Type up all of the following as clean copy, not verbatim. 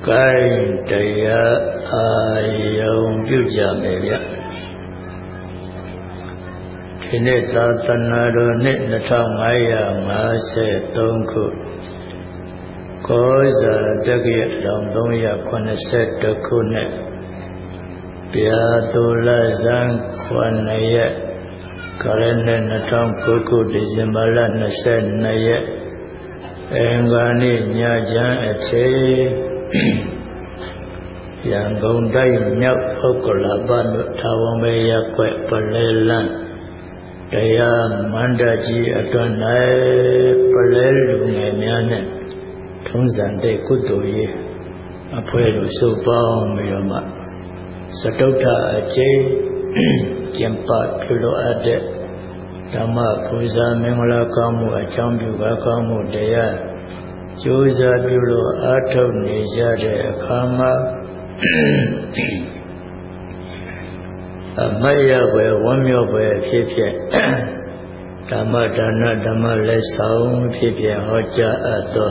Cáiတရားအာယုံပြုကြမယ်ဗျဒီနေ့သာသနာတော်နှစ်2553ခုကောဇာတက္ကရာ1382ခုနှစ်ပြာသူလဇန်9ရက်ကာလနှစ်2009ခုဒီဇင်ဘာလ22ရက်အင်္ဂါနေ့ညချမ်းအချိန်ရန်ကုန်တိုင်းမြောက်ဥက္ကလာပမြို့ထာဝမေရပ်ကွက်ပလဲလန်းတရားမန္တကြီးအတွင်း၌ပလဲလူငယ်များနဲ့ထုံးစံတဲ့ကုသိုလ်ရေးအဖွဲ့တို့စုပေါင်းပြီးတော့မှစတုထအကျိကျင့်ပပြုလို့အပ်တဲ့ဓမ္မပူဇာမင်္ဂလာကောင်းမှုအကြောင်းပြုပါကောင်းမှုတရားကျိုးစားပြုလို့အားထုတ်နေကြတဲ့အခါမှာအမတ်ရပဲဝမ်းမြောက်ပဲဖြစ်ဖြစ်ဓမ္မဒါနဓမ္မလက်ဆောင်ဖြစ်ဖြစ်ဟောကြားအပ်သော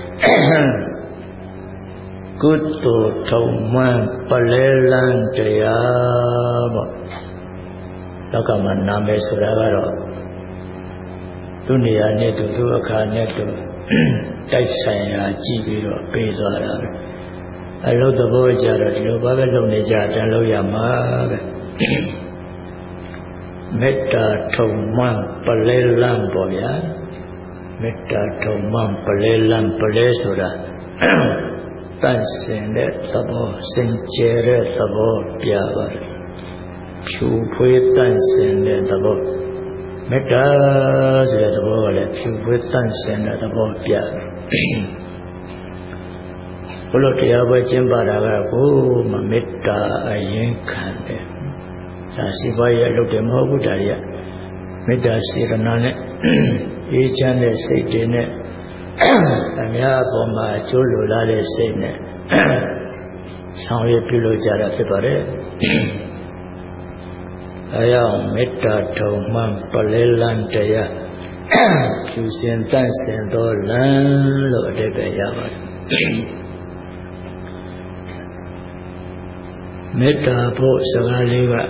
ကုသိုလ်ထုံမှန်ပလဲလန်းတရားပေါ့လောကမှာနာမည်ဆိုတာကတော့သူနေရာနဲ့သူအခါနဲ့သူတိုက်ဆိုင်ရာကြည့်ပြီးတော့ပေးသွားတာပဲအလုပ်သဘောကြတော့ဒီလိုဘာပဲလုပ်နေကြတယ်လုပ်ရမှာပဲမေတ္တာထုံမှန်ပလဲလန်းပေါ့ဗျာမေတ္တာထုံမှန်ပလဲလန်းပလဲဆိုတာတန့်စင်တဲ့သဘောစင်ကြယ်တဲ့သဘောပြပါတယ်ဖြူဖွေးတန့်စင်တဲ့သဘောမေတ္တာဆိုတဲ့သဘောကလည်းဖြူဖွေးတန့်စင်တဲ့သဘောပြဘုလို့တရားပွဲကျင့်ပါတာကကိုမမေတ္တာအရင်ခံတယ်ဒါစီပွားရေးအလုပ်တွေမဟုတ်ဘူးဒါတွေကမေတ္တာစေတနာနဲ့အေးချမ်းတဲ့စိတ်တွေနဲ့အများအပေါ်မှာအကျိုးလိုလားတဲ့စိတ်နဲ့ဆောင်ရွက်ပြုလုပ်ကြတာဖြစ်ပါတယ်အဲကြောင့်မေတ္တာထုံမှန်ပလဲလန်းတရားဖြူစင်တန့်စင်သောလမ်းလို့အဓိပ္ပာယ်ရပါတယ်မေတ္တာဖို့စကားလေးက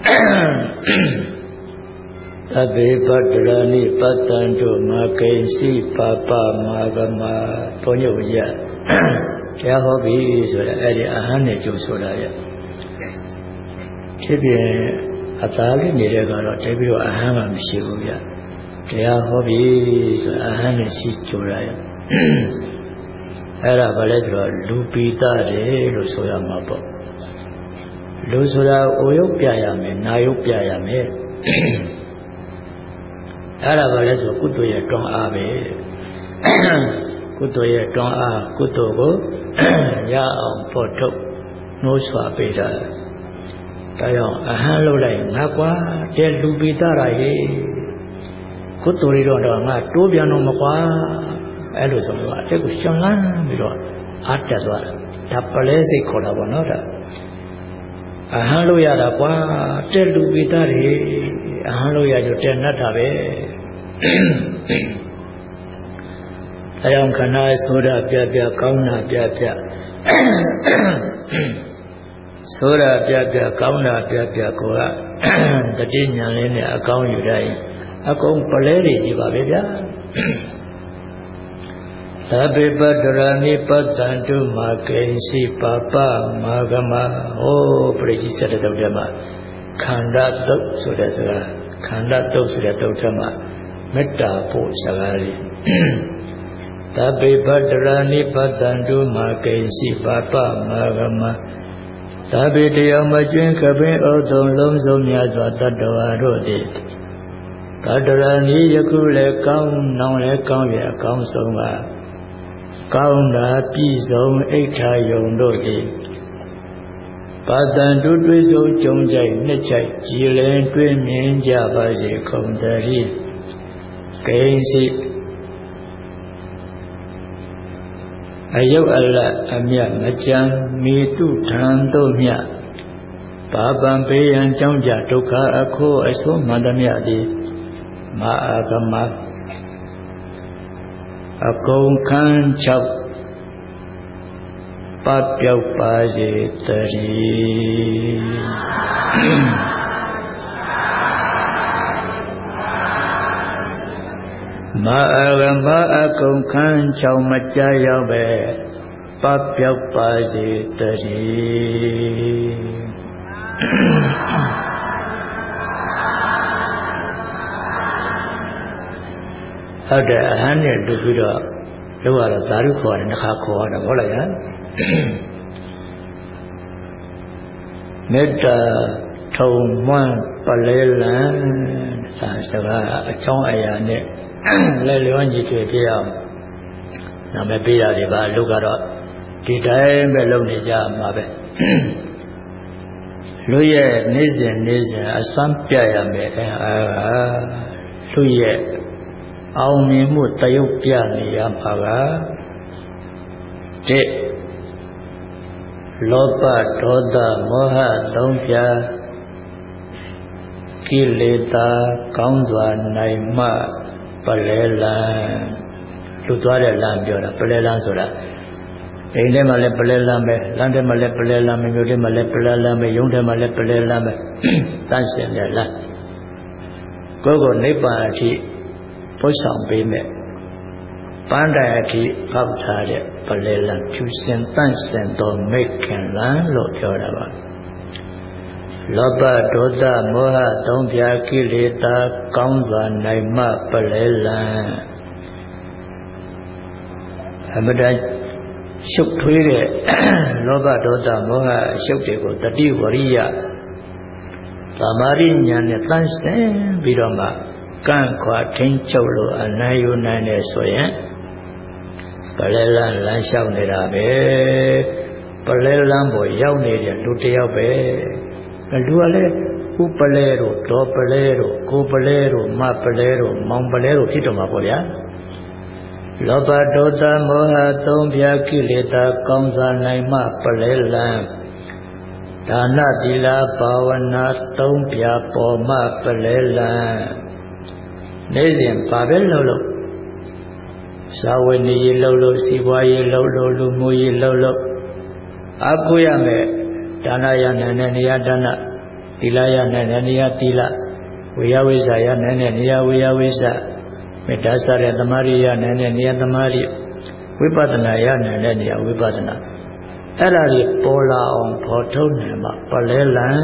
သဗ္ဗေပတ္တရာနိပတ္တံတုမာကိဉ္စီပါပမာဂမဘုန်းကြီးကတရားဟောပြီဆိုတော့အဲ့ဒီအဟံနဲ့ကြိုဆိုတာရဖြစ်ပြင်အသာလေးနေတဲ့ကတော့တပြီးတော့အဟံမှမရှိဘူးဗျတရားဟောပြီဆိုအဟံနဲ့ရှိကြိုတာရအဲ့ဒါဘာလဲဆိုတော့လူပိတတယ်လို့ဆိုရမှာပေါ့လူဆိုတာအိုရုပ်ပြရမယ်နာရုပ်ပြရမယ်အဲ့ဒါဘာလဲဆိုကုသိုလ်ရဲ့တွန်းအားပဲကုသိုလ်ရဲ့တွန်းအားကုသိုလ်ကိုရအောင်ဖို့ထုတ်နှိုးဆွပေးတာဒါကြောင့်အဟံလုပ်လိုက်ငါကွာတဲ့လူပိတရာရေကုသိုလ်တွေတော့ငါတိုးပြန်တော့မကွာအဲ့လိုဆိုတော့အဲ့ကိုရှောင်လန်းပြီးတော့အားတက်သွားတာဒါပလဲစိတ်ခေါ်တာပေါ့နော်ဒါအဟံလို့ရတာကွာတဲ့လူပိတတွေအဟံလို့ရကြတဲ့နတ်တာပဲအယောင်ခဏဆိုတာပြပြကောင်းတာပြပြဆိုတာပြပြကောင်းတာပြပြကိုကတတိညာလေးနဲ့အကောင်းယူတိုင်းအကုန်ပလဲတွေကြီးပါပဲဗျာသဗ္ဗေပတ္တရာနိပတ္တံတုမာကိဉ္စီပါပမာဂမဟောပရိစ္ဆေတတုတ်ထဲမှာခန္ဓာတုတ်ဆိုတဲ့စကားခန္ဓာတုတ်ဆိုတဲ့တုတ်ထဲမှာမေတ္တာဖို့စကားလေးသဗ္ဗေပတ္တရာနိပတ္တံတုမာကိဉ္စီပါပမာဂမသဗ္ဗေတရားမကျွင်းခပင်ဩသုံးလုံးစုံများစွာတတ္တဝါတို့သည်ပတ္တရာနိယခုလည်းကောင်းနောင်လည်းကောင်းရအကောင်းဆုံးပါကောင်းတာပြည့်စုံအိဋ္ဌာယုံတို့သည်ပါတန်တုတွေးဆုံးကြုံကြိုက်နှစ်ချိုက်ကြည်လင်တွေးမြင်ကြပါစေခုံတည်းကိဉ္စီအယုတ်အလတ်အမြတ်မကြံမိတုထံတို့မြတ်ပါပံပေယံကြောင့်ကြဒုက္ခအခိုးအဆိုးမှန်သမျှသည်မအာဂမအကုန်ခန်း၆ပပျောက်ပါစေတည်းမအဂမအကုန်ခန်းချောင်မကြရောက်ပဲပပျောက်ပါစေတည်းဟုတ်တယ်အဟမ်းနဲ့တူပြီးတော့လောက်ရတော့သာဓုခေါ်တယ်နှခါခေါ်ရတာဟုတ်လားယမေတ္တာထုံမွန်းပလဲလံဒါစကားအချောင်းအရာနဲ့လဲလျောညီထွေပြအောင်နာမည်ပေးရတယ်ပါလူကတော့ဒီတိုင်းပဲလုပ်နေကြမှာပဲလူရဲ့နေ့စဉ်အစွမ်းပြရမယ်လူရဲ့အောင်မြင်မှုတယုတ်ပြနေရမှာကတဲ့လောဘဒေါသမောဟသုံးပြကိလေသာကောင်းစွာနိုင်မှပလဲလံလူသွားတဲ့လမ်းပြောတာပလဲလံဆိုတာအိမ်ထဲမှာလည်းပလဲလံပဲလမ်းထဲမှာလည်းပလဲလံပဲမြို့ထဲမှာလည်းပလဲလံပဲရုံးထဲမှာလည်းပလဲလံပဲတန့်ရှင်တဲ့လမ်းကိုယ်ကိုနိဗ္ဗာန်အထိပို့ဆောင်ပေးမယ်ပန်းတိုင်အထိဖောက်ထားတဲ့ပလဲလံဖြူစင်တန့်ရှင်သောမိတ်ခင်လမ်းလို့ပြောတာပါလောဘဒေါသမောဟသုံးပြကိလေသာကောင်းစွာနိုင်မှပလဲလံအမတန်ရှုပ်ထွေးတဲ့လောဘဒေါသမောဟအရှုပ်တွေကိုတတိဝရိယသမာဓိဉာဏ်နဲ့တန့်ရှင်းပြီးတော့မှကန့်ခွာထိန်းချုပ်လို့အနိုင်ယူနိုင်တယ်ဆိုရင်ပလဲလန်းလမ်းလျှောက်နေတာပဲပလဲလန်းပေါ်ရောက်နေတဲ့လူတစ်ယောက်ပဲလူကလည်းဥပလဲတို့ဒေါ်ပလဲတို့ကိုပလဲတို့မပလဲတို့မောင်ပလဲတို့ဖြစ်တော့မှာပေါ့ဗျာလောဘဒေါသမောဟသုံးပြကိလေသာကောင်းစွာနိုင်မှပလဲလန်းဒါနသီလဘာဝနာသုံးပြပေါ်မှပလဲလန်းနေ့စဉ်ဘာပဲလုပ်လို့သာဝနေရေးလုပ်လို့စီပွားရေးလုပ်လို့လူမှုရေးလုပ်လို့အကူရမယ်ဒါနရနိုင်တဲ့နေရာဒါနသီလရနိုင်တဲ့နေရာသီလဝေယဝိဇ္ဇာရနိုင်တဲ့နေရာဝေယဝိဇ္ဇာမေတ္တာစတဲ့သမာဓိရနိုင်တဲ့နေရာသမာဓိဝိပဿနာရနိုင်တဲ့နေရာဝိပဿနာအဲ့ဒါတွေပေါ်လာအောင်ဖော်ထုတ်နိုင်မှပလဲလံ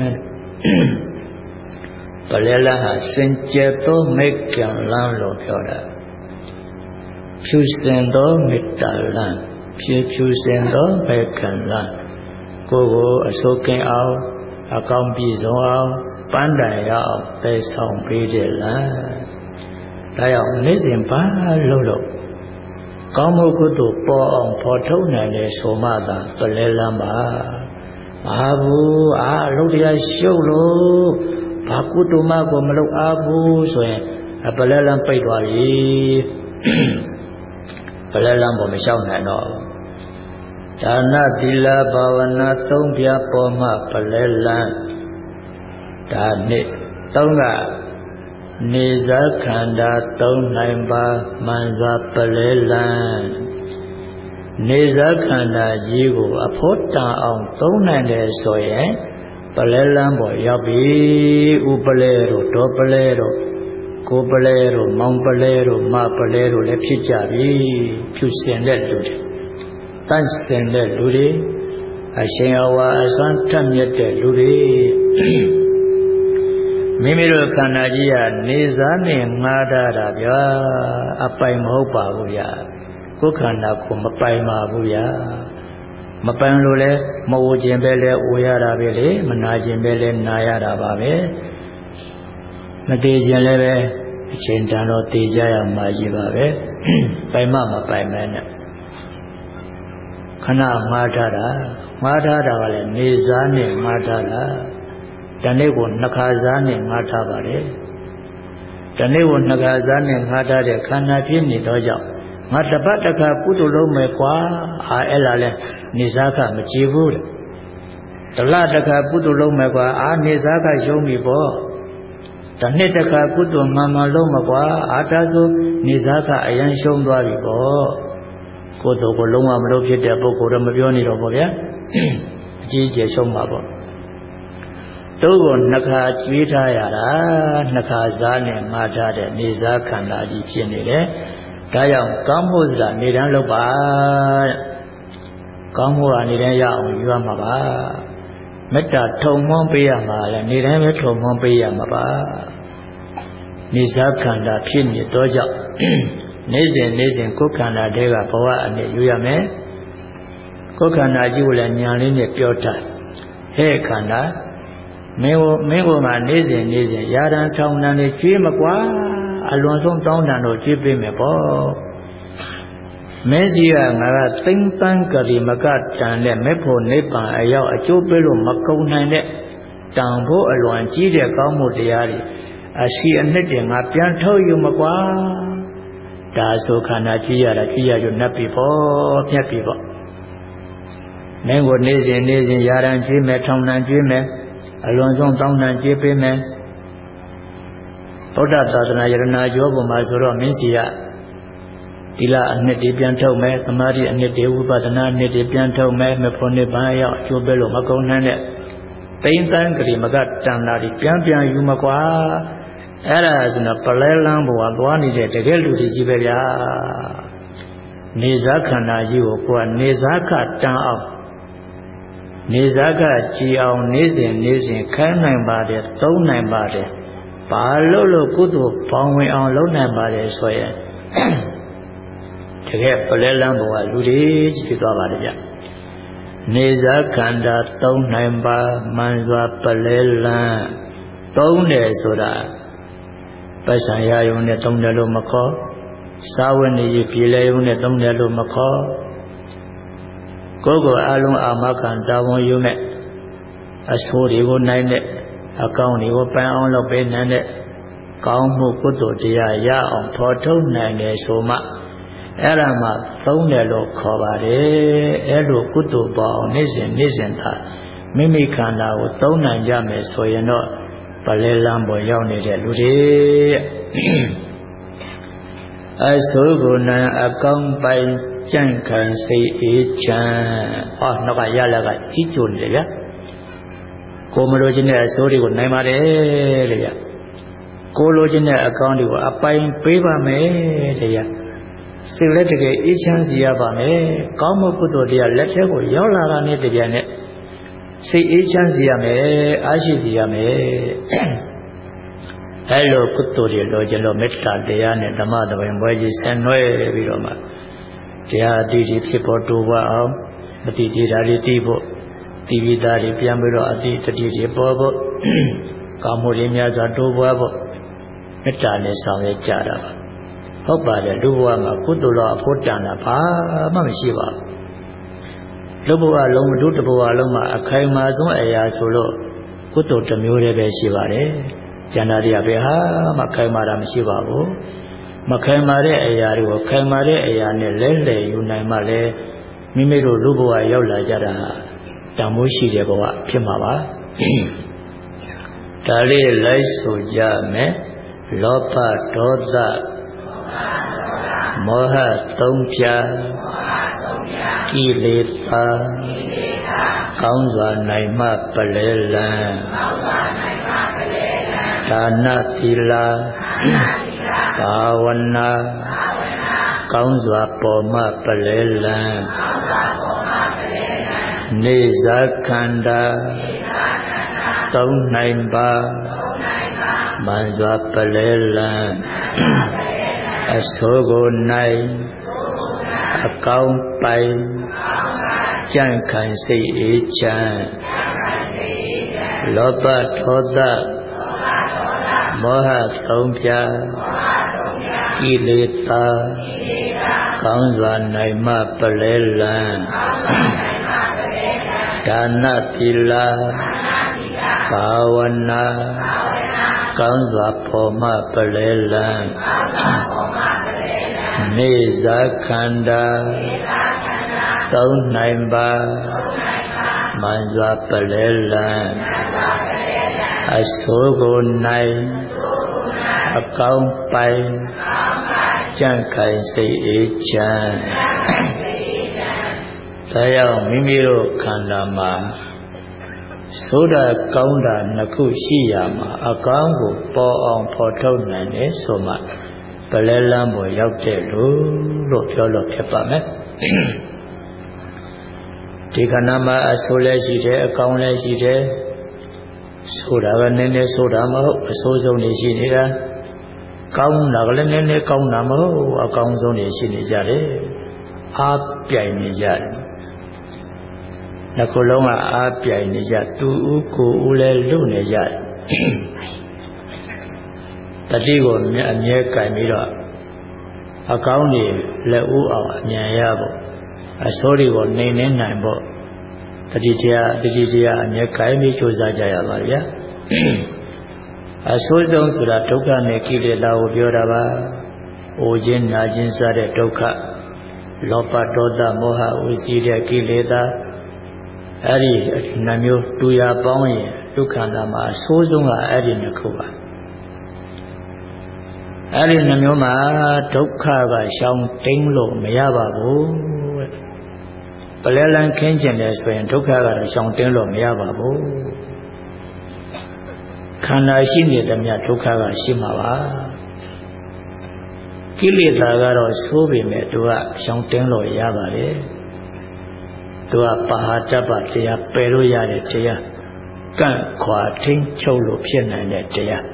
ပလဲလံဟာစင်ကြယ်သောမိတ်ကံလံလို့ပြောတာဖြူစင်သောမေတ္တာလံဖြူစင်သောမိတ်ကံလံကိုအစိုးကင်းအောင်အကောင်းပြည့်စုံအောင်ပန်းတိုင်ရအောင်ပဲဆောင်ပေးတယ်လားဒါကြောင့်နေ့စဉ်ဘာလို့ကောင်းမှုကုသိုလ်ပေါ်အောင်ဖော်ထုတ်နိုင်တယ်ဆိုမှသာပလဲလန်းပါမဘူးအလုပ်တရားရှုပ်လို့ဘာကုသိုလ်မှကိုမလုပ်အားဘူးဆိုရင်ပလဲလန်းပိတ်သွားပြီပလဲလန်းပေါ်မလျှောက်နိုင်တော့ဒါနသီလဘာဝနာသုံးပြပေါ်မှပလဲလန်းဒါနှစ်သုံးကနေဇာခန္ဓာသုံးနိုင်ပါမှန်စွာပလဲလန်းနေဇာခန္ဓာကြီးကိုအဖို့တန်အောင်သုံးနိုင်တယ်ဆိုရင်ပလဲလန်းပေါ်ရောက်ပြီဥပလဲတို့ဒေါပလဲတို့ကိုပလဲတို့မောင်ပလဲတို့မပလဲတို့လည်းဖြစ်ကြပြီဖြူစင်တဲ့လူတွေတန့်စင်တဲ့လူတွေအရှင်အဝါအစွမ်းထက်မြက်တဲ့လူတွေမိမိတို့ခန္ဓာကြီးကနေစားနဲ့ငားတာဗျာအပိုင်မဟုတ်ပါဘူးဗျာကိုယ်ခန္ဓာကိုမပိုင်ပါဘူးဗျာမပိုင်လို့လဲမဝခြင်းပဲလဲဝရတာပဲလေမနာခြင်းပဲလဲနာရတာပါပဲမတည်ခြင်းလည်းပဲအချိန်တန်တော့တည်ကြရမှာကြီးပါပဲပိုင်မပိုင်မဲနဲ့ခဏမှားထားတာကလည်းနေစားနဲ့မှားထားတာတနေ့ကိုနှစ်ခါစားနဲ့ငါးထားပါတယ်တနေ့ကိုနှစ်ခါစားနဲ့ငါးထားတဲ့ခန္ဓာဖြစ်နေတော့ကြောင့်ငါတပတ်တစ်ခါကုသိုလ်လုပ်မယ်ကွာအဲ့လာလဲနေစားခမကြည့်ဘူးတဲ့တလတစ်ခါကုသိုလ်လုပ်မယ်ကွာနေစားခရှုံးပြီပေါ့တနှစ်တစ်ခါကုသိုလ်မှန်မှန်လုပ်မှာကွာဒါဆိုနေစားခအရန်ရှုံးသွားပြီပေါ့ကိုယ်တော်ကိုလုံးဝမလုပ်ဖြစ်တဲ့ပုဂ္ဂိုလ်တော့မပြောနေတော့ဘူးဗျာအကြီးကျယ်ဆုံးပါပေါ့တို့ကိုနှစ်ခါကျွေးထားရတာနှစ်ခါစားနဲ့ငါထားတဲ့နေစားခန္ဓာကြီးဖြစ်နေတယ်ဒါကြောင့်ကောင်းဖို့ဆိုတာနေတန်းလုပ်ပါတဲ့ကောင်းဖို့ကနေတန်းရအောင်ယူရမှာပါမေတ္တာထုံမွန်းပေးရမှာလဲနေတိုင်းပဲထုံမွန်းပေးရမှာပါနေစားခန္ဓာဖြစ်နေတော့ကြောင့်နေ့စဉ်ကိုယ်ခန္ဓာတဲကဘဝအနေယူရမယ်ကိုယ်ခန္ဓာကြီးကိုလည်းညာလေးနဲ့ပြောထားဟဲ့ခန္ဓာမင်းကိုမှနေ့စဉ်ရာတန်ထောင်တန်လေးကျွေးမကွာအလွန်ဆုံးတောင်းတန်တော့ကျွေးပေးမယ်ပေါ့မင်းစီကငါကသိမ့်ပန်းကလေးမကတန်တဲ့မေဖို့နိဗ္ဗာန်အရောက်အကျိုးပေးလို့မကုန်နိုင်တဲ့တန်ဖို့အလွန်ကြီးတဲ့ကောင်းမှုတရားတွေအရှိအနှစ်တွေငါပြန်ထုတ်ယူမကွာဒါဆိုခန္ဓာကြည့်ရတာကြည့်ရလို့နှပ်ပြီပေါ့ပြက်ပြီပေါ့မင်းကိုနေ့စဉ်ရာတန်ကျွေးမယ်ထောင်တန်ကျွေးမယ်အလွန်ဆုံးတောင်းတန်ကျွေးပေးမယ်ဗုဒ္ဓသာသနာယရဏကျောပေါ်မှာဆိုတော့မင်းစီကသီလအနှစ်တွေပြန်ထုတ်မယ်သမာဓိအနှစ်တွေဝိပဿနာအနှစ်တွေပြန်ထုတ်မယ်မဖို့နိဗ္ဗာန်ရောက်အကျိုးပေးလို့မကုန်နိုင်တဲ့သိမ့်တန်းကလေးမကတန်တာတွေပြန်ယူမကွာအဲ့ဒါဆိုတော့ပလဲလန်းဘဝသွားနေတဲ့တကယ်လူတွေကြီးပဲဗျာနေစားခန္ဓာကြီးကိုကိုယ်ကနေစားခတန်အောင်နေစားခကြည်အောင်နေ့စဉ်ခိုင်းနိုင်ပါတယ်သုံးနိုင်ပါတယ်ဘာလို့ကုသိုလ်ပေါင်းဝင်အောင်လုပ်နိုင်ပါတယ်ဆိုရင်တကယ်ပလဲလန်းဘဝလူတွေကြီးဖြစ်သွားပါတယ်ဗျနေစားခန္ဓာသုံးနိုင်ပါမှန်စွာပလဲလန်းသုံးတယ်ဆိုတာပတ်စံရယုံနဲ့သုံးတယ်လို့မခေါ်စာဝတ်နေရပြည်လဲယုံနဲ့သုံးတယ်လို့မခေါ်ကိုယ်ကိုအလုံးအာမခံတာဝန်ယူမဲ့အဆိုးတွေကိုနိုင်တဲ့အကောင်းတွေကိုပန်းအောင်လုပ်ပေးနိုင်တဲ့ကောင်းမှုကုသိုလ်တရားရအောင်ဖော်ထုတ်နိုင်တယ်ဆိုမှအဲ့ဒါမှသုံးတယ်လို့ခေါ်ပါတယ်အဲ့လိုကုသိုလ်ပေါင်းနေ့စဉ်သာမိမိခန္ဓာကိုသုံးနိုင်ကြမယ်ဆိုရင်တော့ပလဲလန်းပေါ်ရောက်နေတဲ့လူတွေအဆိုးကိုနိုင်အကောင်းပိုင်ကြံ့ခံစိတ်အေးချမ်းဟောနောက်ကရလာကကြီးကျုံနေတယ်ဗျာကိုမလိုချင်တဲ့အဆိုးတွေကိုနိုင်ပါတယ်တဲ့ဗျာကိုလိုချင်တဲ့အကောင်းတွေကိုအပိုင်ပေးပါမယ်တဲ့ဗျာစိတ်လက်တကယ်အေးချမ်းစီရပါမယ်ကောင်းမှုကုသိုလ်တရားလက်ထဲကိုရောက်လာတာနဲ့တပြိုင်နက်စိတ်အေးချမ်းစီရမယ်အားရှိစီရမယ်အဲလိုကုသိုလ်တွေလိုချင်လို့မေတ္တာတရားနဲ့ဓမ္မသဘင်ပွဲကြီးဆင်နွှဲပြီးတော့မှတရားအတိအကျဖြစ်ပေါ်တိုးပွားအောင်မတိတိဓာလေးသိဖို့တိပိသားတွေပြန်ပြီးတော့အတိတတိတွေပေါ်ဖို့ကောင်းမှုတွေများစွာတိုးပွားဖို့မေတ္တာနဲ့ဆောင်ရွက်ကြတာပါဟုတ်ပါတယ်လူဘဝမှာကုသိုလ်တော်အဖို့တန်တာဘာမှမရှိပါဘူးလူဘဝလုံးဒုတဘဝလုံးမှာအခိုင်အမာဆုံးအရာဆိုလို့ကုသိုလ်တစ်မျိုးတည်းပဲရှိပါတယ်ကျန်တာတွေကဘယ်ဟာမှခိုင်မာတာမရှိပါဘူးမခိုင်မာတဲ့အရာတွေကိုခိုင်မာတဲ့အရာနဲ့လဲလှယ်ယူနိုင်မှလည်းမိမိတို့လူဘဝရောက်လာကြတာတန်ဖိုးရှိတဲ့ဘဝဖြစ်မှာပါဒါလေးလိုက်ဆိုကြမယ်လောဘဒေါသမောဟသုံးဖြာကိလေသာကောင်းစွာနိုင်မှပလဲလန်းဒါနသီလဘာဝနာကောင်းစွာပေါ်မှပလဲလန်းနေစားခန္ဓာသုံးနိုင်ပါမှန်စွာပလဲလန်းအဆိုးကိုနိုင်အကောင်းပိုင်ကြံ့ခံစိတ်အေးချမ်းလောဘဒေါသမောဟသုံးဖြာကိလေသာကောင်းစွာနိုင်မှပလဲလန်းဒါနသီလဘာဝနာကောင်းစွာပေါ်မှပလဲလန်းနေစားခန္ဓာသုံးနိုင်ပါမှန်စွာပလဲလန်းအဆိုးကိုနိုင်အကောင်းပိုင်ကြံ့ခိုင်စိတ်အေးချမ်းဒါကြောင့်မိမိတို့ခန္ဓာမှာဆိုးတာကောင်းတာနှစ်ခုရှိရမှာအကောင်းကိုပေါ်အောင်ဖော်ထုတ်နိုင်တယ်ဆိုမှပလဲလန်းပေါ်ရောက်တဲ့လို့ပြောလို့ဖြစ်ပါမယ်ဒီခန္ဓာမှာအဆိုးလည်းရှိတယ်အကောင်းလည်းရှိတယ်ဆိုတာကနည်းနည်းဆိုတာမဟုတ်အဆိုးဆုံးနေရှိနေတာကောင်းတာကလည်းနည်းနည်းကောင်းတာမဟုတ်အကောင်းဆုံးနေရှိနေကြတယ်အားပြိုင်နေကြတယ်နှစ်ခုလုံးကအားပြိုင်နေကြသူဥကိုဥလည်းလွတ်နေကြတယ်တတိကိုအမြဲကင်ပြီးတော့အကောင်းတွေလက်ဥအောင်အမြန်ရဖို့အဆိုးတွေကိုနှိမ်နှင်းနိုင်ဖို့တတိတရားအမြဲကင်ပြီးကြိုးစားကြရပါဗျာအဆိုးဆုံးဆိုတာဒုက္ခနဲ့ကိလေသာကိုပြောတာပါ။အိုခြင်းနာခြင်းစတဲ့ဒုက္ခလောဘဒေါသမောဟဝိစီတဲ့ကိလေသာအဲ့ဒီနှမျိုးတူရပေါင်းရင်ဒုက္ခနာမှာအဆိုးဆုံးကအဲ့ဒီနှစ်ခုပါ။အဲ့ဒီနှမျိုးမှာဒုက္ခကရှောင်တိန်လို့မရပါဘူး။ပလဲလန်းခင်းကျင်တယ်ဆိုရင်ဒုက္ခကတော့ရှောင်တိန်လို့မရပါဘူး။ခန္ဓာရှိနေသမျှဒုက္ခကရှိမှာပါကိလေသာကတော့ဆိုးပေမဲ့သူကရှောင်တင်းလို့ရပါတယ်သူကပဟာတ္တပတရားပယ်လို့ရတဲ့တရားကန့်ခွာထိန်းချုပ်လို့ဖြစ်နိုင်တဲ့တရား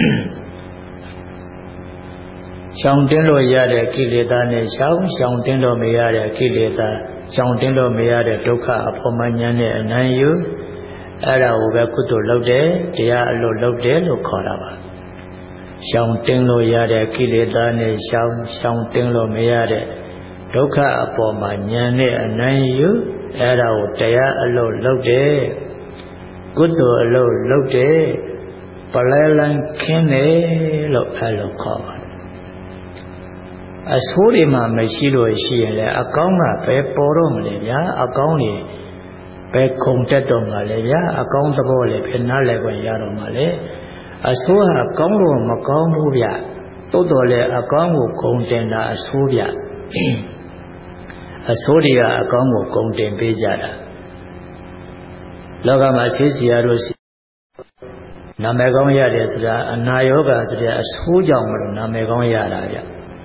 ရှောင်တင်းလို့ရတဲ့ကိလေသာနဲ့ရှောင်တင်းလို့မရတဲ့ကိလေသာရှောင်တင်းလို့မရတဲ့ဒုက္ခအဖို့မှဉာဏ်နဲ့အနံ့ယူအဲ့ဒါကိုပဲကုသိုလ်လုပ်တယ်တရားအလို့လုပ်တယ်လို့ခေါ်တာပါရှောင်တင်းလို့ရတဲ့ကိလေသာနဲ့ရှောင်တင်းလို့မရတဲ့ဒုက္ခအပေါ်မှာဉာဏ်နဲ့အနံ့ယူအဲ့ဒါကိုတရားအလို့လုပ်တယ်ကုသိုလ်အလို့လုပ်တယ်ပလဲလန်းခင်းတယ်လို့အဲ့လိုခေါ်ပါတယ်အဆိုးတွေမှမရှိလို့ရှိရင်လည်းအကောင်းကပဲပေါ်တော့မလဲဗျာအကောင်းတွေပဲခုံတက်တော့မှလည်းဗျာအကောင်းသဘောလည်းဖြစ်နားလည်းခွင့်ရတော့မှလည်းအဆိုးဟာကောင်းလို့မကောင်းဘူးဗျသို့တော်လည်းအကောင်းကိုခုံတင်တာအဆိုးဗျအဆိုးတွေကအကောင်းကိုခုံတင်ပေးကြတာလောကမှာဆေးစီရတို့နာမည်ကောင်းရတယ်ဆိုတာအနာရောဂါဆိုတဲ့အဆိုးကြောင့်မလို့နာမည်ကောင်းရတာဗျ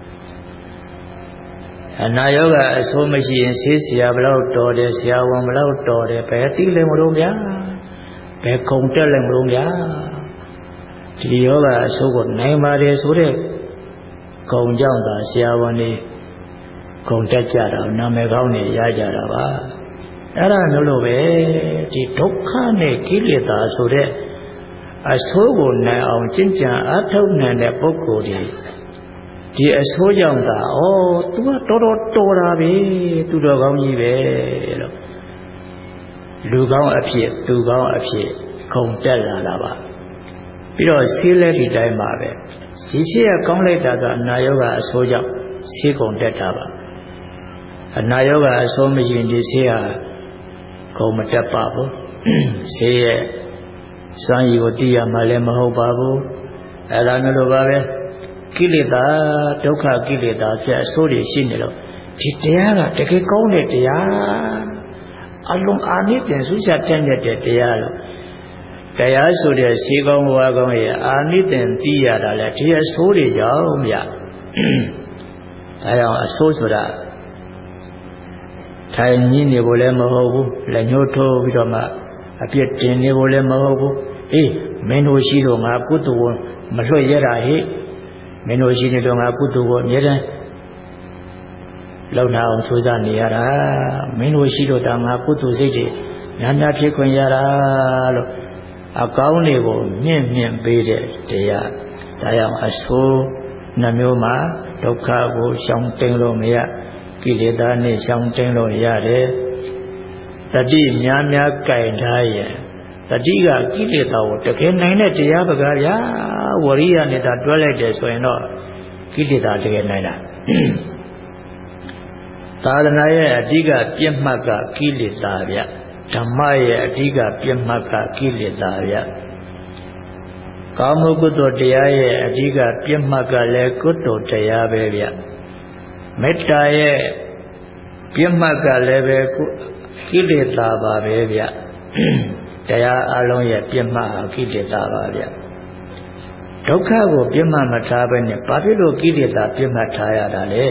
အနာယောဂအဆိုးမရှိရင်ဆေးဆရာဘလောက်တော်တယ်ဆရာဝန်ဘလောက်တော်တယ်ဘယ်သိလဲမလို့ဗျာဘယ်ခုံတက်လဲမလို့ဗျာဒီယောဂအဆိုးကိုနိုင်ပါတယ်ဆိုတဲ့ခုံကြောင့်သာဆရာဝန်တွေခုံတက်ကြတာနာမည်ကောင်းနေရကြတာပါအဲ့ဒါမျိုးလို့ပဲဒီဒုက္ခနဲ့ကိလေသာဆိုတဲ့အဆိုးကိုနိုင်အောင်ကျင့်ကြံအားထုတ်နိုင်တဲ့ပုဂ္ဂိုလ်တွေဒီအဆိုးကြောင့်သာသူကတော်တာပဲသူတော်ကောင်းကြီးပဲလို့လူကောင်းအဖြစ်သူကောင်းအဖြစ်ခုံတက်လာတာပါပြီးတော့ဆေးလက်ဒီတိုင်းပါပဲဒီဆေးကကောင်းလိုက်တာကအနာရောဂါအဆိုးကြောင့်ဆေးခုံတက်တာပါအနာရောဂါအဆိုးမရှိရင်ဒီဆေးဟာခုံမတက်ပါဘူးဆေးရဲ့စွမ်းရည်ကိုသိရမှလည်းမဟုတ်ပါဘူးအဲ့ဒါမျိုးလိုပါပဲကိလေသာဒုက္ခကိလေသာဆက်အဆိုးတွေရှိနေတော့ဒီတရားကတကယ်ကောင်းတဲ့တရားအလုံးအာနိသင်ဆုချတဲ့တရားလို့တရားဆိုတဲ့ဈေးကောင်းဘဝကောင်းရဲ့အာနိသင်သိရတာလေဒီအဆိုးတွေကြောင့်ဗျဒါကြောင့်အဆိုးဆိုတာထိုင်ကြီးနေဖို့လည်းမဟုတ်ဘူးလက်ညှိုးထိုးပြီးတော့မှအပြစ်တင်နေဖို့လည်းမဟုတ်ဘူးအေးမင်းတို့ရှိတော့ငါကုသိုလ်မလွှတ်ရတာဟိမင်းတို့ရှိနေတော့ငါကုသိုလ်ကိုအမြဲတမ်းလောက်နာအောင်ကြိုးစားနေရတာမင်းတို့ရှိတော့တာငါကုသိုလ်စိတ်တွေများများဖြစ်ခွင့်ရတာလို့အကောင်းတွေကိုမြင့်ပေးတဲ့တရားဒါကြောင့်အဆိုးနှမျိုးမှာဒုက္ခကိုရှောင်တိန်လို့မရကိလေသာနဲ့ရှောင်တိန်လို့ရတယ်တတိများကြိုင်ထားရဲ့တတိကကိလေသာကိုတကယ်နိုင်တဲ့တရားပကားဗျာဝရိယနဲ့တာတွဲလိုက်တယ်ဆိုရင်တော့ကိလေသာတကယ်နိုင်တာသာသနာရဲ့အဓိကပြည့်မှတ်ကကိလေသာဗျဓမ္မရဲ့အဓိကပြည့်မှတ်ကကိလေသာဗျကာမဂုဏ်တရားရဲ့အဓိကပြည့်မှတ်ကလည်းကုသိုလ်တရားပဲဗျမေတ္တာရဲ့ပြတ်မှတ်ကလည်းပဲကိလေသာပါပဲဗျတရားအလုံးရဲ့ပြတ်မှတ်ဟာကိလေသာပါဗျဒုက္ခကိုပြတ်မှတ်မထားဘဲနဲ့ဘာဖြစ်လို့ကိလေသာပြတ်မှတ်ထားရတာလဲ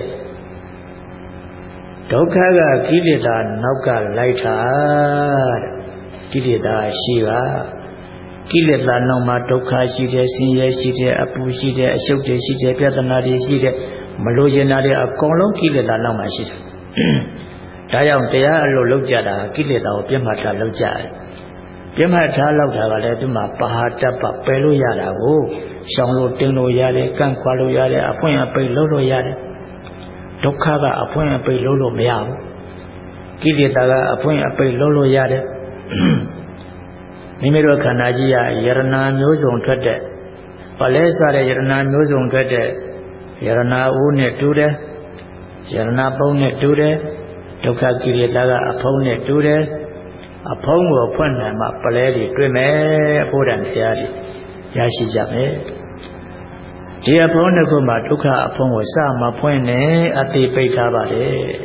ဒုက္ခကကိလေသာနောက်ကလိုက်တာတဲ့ကိလေသာရှိပါကိလေသာနောက်မှာဒုက္ခရှိတယ်ဆင်းရဲရှိတယ်အပူရှိတယ်အရှုပ်တွေရှိတယ်ပြဿနာတွေရှိတယ်မလိုချင်တာတွေအကုန်လုံးကိလေသာနောက်မှာရှိတယ်ဒါကြောင့်တရားအလုပ်လုပ်ကြတာကိလေသာကိုပြတ်မှတ်ထားလုပ်ကြတယ်ပြတ်မှတ်ထားလောက်တာကလည်းဒီမှာပါဟာတ္တပပယ်လို့ရတာကိုရှောင်လို့တင်းလို့ရတယ်ကန့်ခွာလို့ရတယ်အဖွင့်အပိတ်လုပ်လို့ရတယ်ဒုက္ခကအဖွင့်အပိတ်လုပ်လို့မရဘူးကိလေသာကအဖွင့်အပိတ်လုပ်လို့ရတယ်မိမိတို့ခန္ဓာကြီးရယရနာမျိုးစုံထွက်တဲ့ဘာလဲဆိုတဲ့ယရနာမျိုးစုံထွက်တဲ့ယရနာဦးနဲ့တူတယ်ယရနာပုံနဲ့တူတယ်ဒုက္ခကိလေသာကအဖုံးနဲ့တူတယ်အဖုံးကိုဖွင့်နိုင်မှပလဲတွေတွေ့မယ်ဘုရားတရားတွေရရှိကြမယ်ဒီအဖုံးတစ်ခုမှာဒုက္ခအဖုံးကိုစမဖွင့်နဲ့အတိပိတ်ထားပါလေ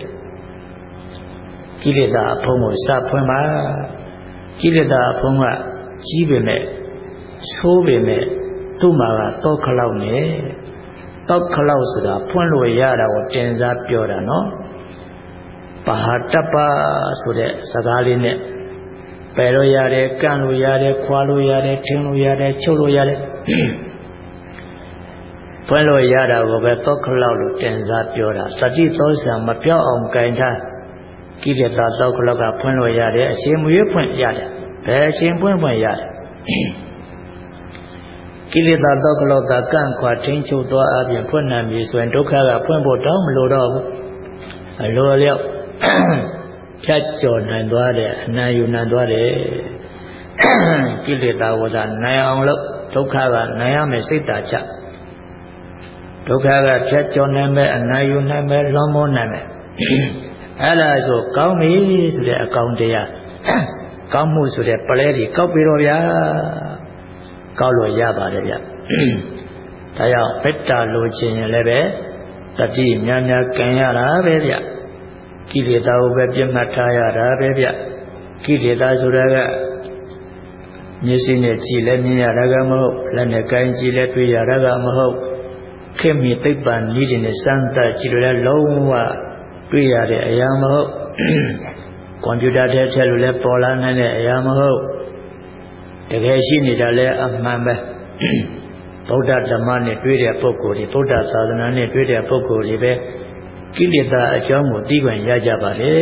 ကိလေသာအဖုံးကိုစဖွင့်ပါကိလေသာအဖုံးကကြီးပေမဲ့ဆိုးပေမဲ့သူ့မှာကတော့ခလောက်နဲ့တောက်ခလောက်ဆိုတာဖွင့်လို့ရတာကိုတင်စားပြောတာနော်ပါဟာတ္တပဆိုတဲ့စကားလေးနဲ့ပယ်လို့ရတယ်ကန့်လို့ရတယ်ခွာလို့ရတယ်ထင်းလို့ရတယ်ချုပ်လို့ရတယ်ဖွင့်လို့ရတာကိုပဲတောက်ခလောက်လို့တင်စားပြောတာစတိသောဆံမပြောက်အောင်ကြင်ထားကိလေသာတောက်ခလောက်ကဖွင့်လို့ရတယ်အချိန်မရွေးဖွင့်ရတယ်ဘယ်အချိန်ဖွင့်ရတယ်ကိလေသာတောက်ခလောက်ကကန့်ခွာထင်းချုပ်သွားအပြင်ဖွင့်နိုင်ပြီဆိုရင်ဒုက္ခကဖွင့်ဖို့တောင်းမလိုတော့ဘူးအလိုအလျောက်ဖြတ်ကျော်နိုင်သွားတယ်အနံ့ယူနိုင်သွားတယ်ကိလေသာဝဒနိုင်အောင်လို့ဒုက္ခကနိုင်ရမယ်စိတ်တာချဒုက္ခကဖြတ်ကျော်နိုင်မယ်အနံ့ယူနိုင်မယ်လွန်မိုးနိုင်မယ်အဲ့ဒါဆိုကောင်းပြီဆိုတဲ့အကောင်တရားကောင်းမှုဆိုတဲ့ပလဲတွေကောက်ပြီးတော့ဗျာကောက်လို့ရပါတယ်ဗျဒါကြောင့်မေတ္တာလိုချင်ရင်လည်းပဲတတိများများကံရတာပဲဗျကိလေသာကိုပဲပြတ်မှတ်ထားရတာပဲဗျကိလေသာဆိုတာကမျက်စိနဲ့ကြည့်လည်းမြင်ရတာကမဟုတ်လက်နဲ့ကိုင်းကြည့်လည်းတွေ့ရတာကမဟုတ်ခေတ်မီသိပ္ပံနည်းတွေနဲ့စမ်းသပ်ကြည့်လို့လည်းလုံးဝတွေ့ရတဲ့အရာမဟုတ်ကွန်ပျူတာထဲထည့်လို့လည်းပေါ်လာနိုင်တဲ့အရာမဟုတ်တကယ်ရှိနေတာလည်းအမှန်ပဲဗုဒ္ဓဓမ္မနဲ့တွေ့တဲ့ပုဂ္ဂိုလ်တွေဗုဒ္ဓသာသနာနဲ့တွေ့တဲ့ပုဂ္ဂိုလ်တွေပဲကိလေသာအကြောင်းကိုသိခွင့်ရကြပါလေ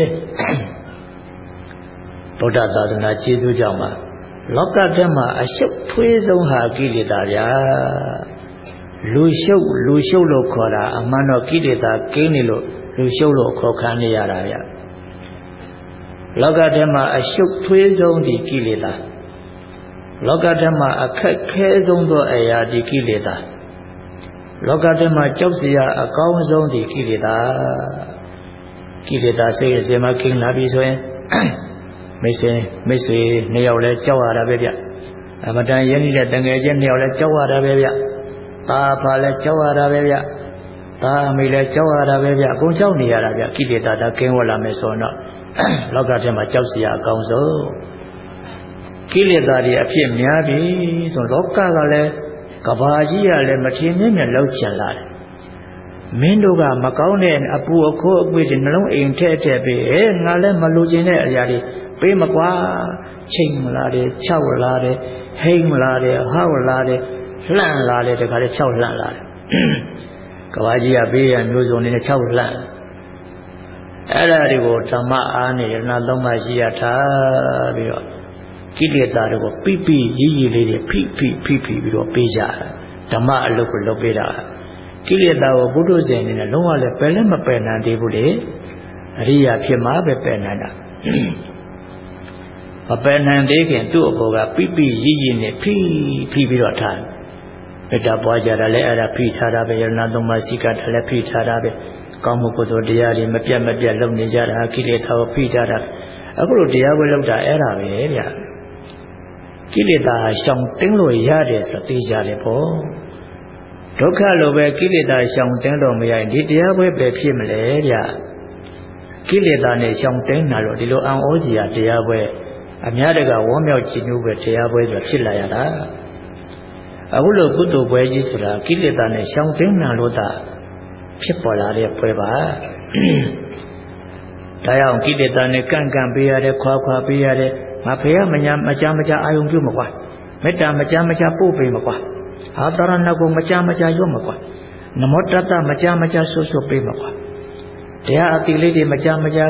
ဗုဒ္ဓသာသနာခြေစွကြောင့်ပါလောကထဲမှာအရှုပ်ထွေးဆုံးဟာကိလေသာဗျာလူရှုပ်လို့ခေါ်တာအမှန်တော့ကိလေသာကင်းနေလို့လူရှုပ်လို့ခေါ်ခံနေရတာဗျလောကထဲမှာအရှုပ်ထွေးဆုံးဒီကိလေသာလောကထဲမှာအခက်ခဲဆုံးသောအရာဒီကိလေသာလောကထဲမှာကြောက်စရာအကောင်းဆုံးဒီကိလေသာစိတ်အစဉ်မှာကင်းလာပြီဆိုရင်မိတ်ဆွေနှစ်ယောက်လဲကြောက်ရတာပဲဗျအမတန်ရင်းနေတဲ့တငယ်ချင်းနှစ်ယောက်လဲကြောက်ရတာပဲဗျตาဖာလဲကြောက်ရတာပဲဗျตาအမိလဲကြောက်ရတာပဲဗျအကုန်ကြောက်နေရတာဗျကိလေသာကင်းဝတ်လာမယ်ဆိုတော့လောကထဲမှာကြောက်စရာအကောင်းဆုံးကိလေသာတွေအဖြစ်များပြီဆိုလောကကလည်းကဘာကြီးကလည်းမထင်မြင်လောက်ချင်လာတယ်မင်းတို့ကမကောင်းတဲ့အပူအခိုးအကွေးတွေနှလုံးအိမ်ထဲပေးငါလည်းမလိုချင်တဲ့အရာတွေပေးမကွာချိန်မလာတယ်ခြောက်လာတယ်ဟိမ့်မလာတယ်ဟောက်လာတယ်လှန့်လာတယ်တခါလေခြောက်လှန့်လာတယ်ကဘာကြီးကပေးရမျိုးစုံနဲ့ခြောက်လှန့်အဲ့ဒါတွေကိုဓမ္မအားနဲ့ရဏသုံးပါးရှိရထားပြီးတော့ကိလေသာတွေကိုပိပိရေးရေးလေးတွေဖိပြီးတော့ပေးကြဓမ္မအလုပ်ကိုလုပ်ပေးတာကိလေသာကိုဘုဒ္ဓဇင်အနေနဲ့လုံးဝလည်းပယ်လည်းမပယ်နိုင်သေးဘူးလေအရိယာဖြစ်မှပဲပယ်နိုင်တာမပယ်နိုင်သေးခင်သူ့အပေါ်ကပိပိရေးရေးနဲ့ဖိပြီးတော့ထားမေတ္တာပွားကြတာလည်းအဲ့ဒါဖိထားတာပဲယရဏသုံးပါးစိကတာလည်းဖိထားတာပဲကောင်းမှုကုသိုလ်တရားတွေမပြတ်လုပ်နေကြတာကိလေသာကိုဖိထားတာအခုလိုတရားပွဲလုပ်တာအဲ့ဒါပဲဗျကိလေသာရှောင်တင်းလို့ရတယ်ဆိုသိကြတယ်ပေါ့ဒုက္ခလိုပဲကိလေသာရှောင်တင်းလို့မရရင်ဒီတရားပွဲပဲဖြစ်မလဲဗျကိလေသာနဲ့ရှောင်တင်းတာလို့ဒီလိုအံ့ဩစရာတရားပွဲအများတကဝမ်းမြောက်ကြည်နူးပဲတရားပွဲဆိုဖြစ်လာရတာအခုလိုကုသိုလ်ပွဲကြီးဆိုတာကိလေသာနဲ့ရှောင်တင်းတာလို့သာဖြစ်ပေါ်လာတဲ့ပွဲပါဒါကြောင့်ကိလေသာနဲ့ကန့်ကန့်ပေးရတယ်ခွာခွာပေးရတယ်မဖေရမညာမကြမကြအာယုံပြုမကွာမေတ္တာမကြမကြပို့ပေးမကွာအာသရဏကိုမကြမကြရွတ်မကွာနမောတတ္တမကြမကြဆွဆွပေးမကွာတရားအတိလေးတွေမကြမကြ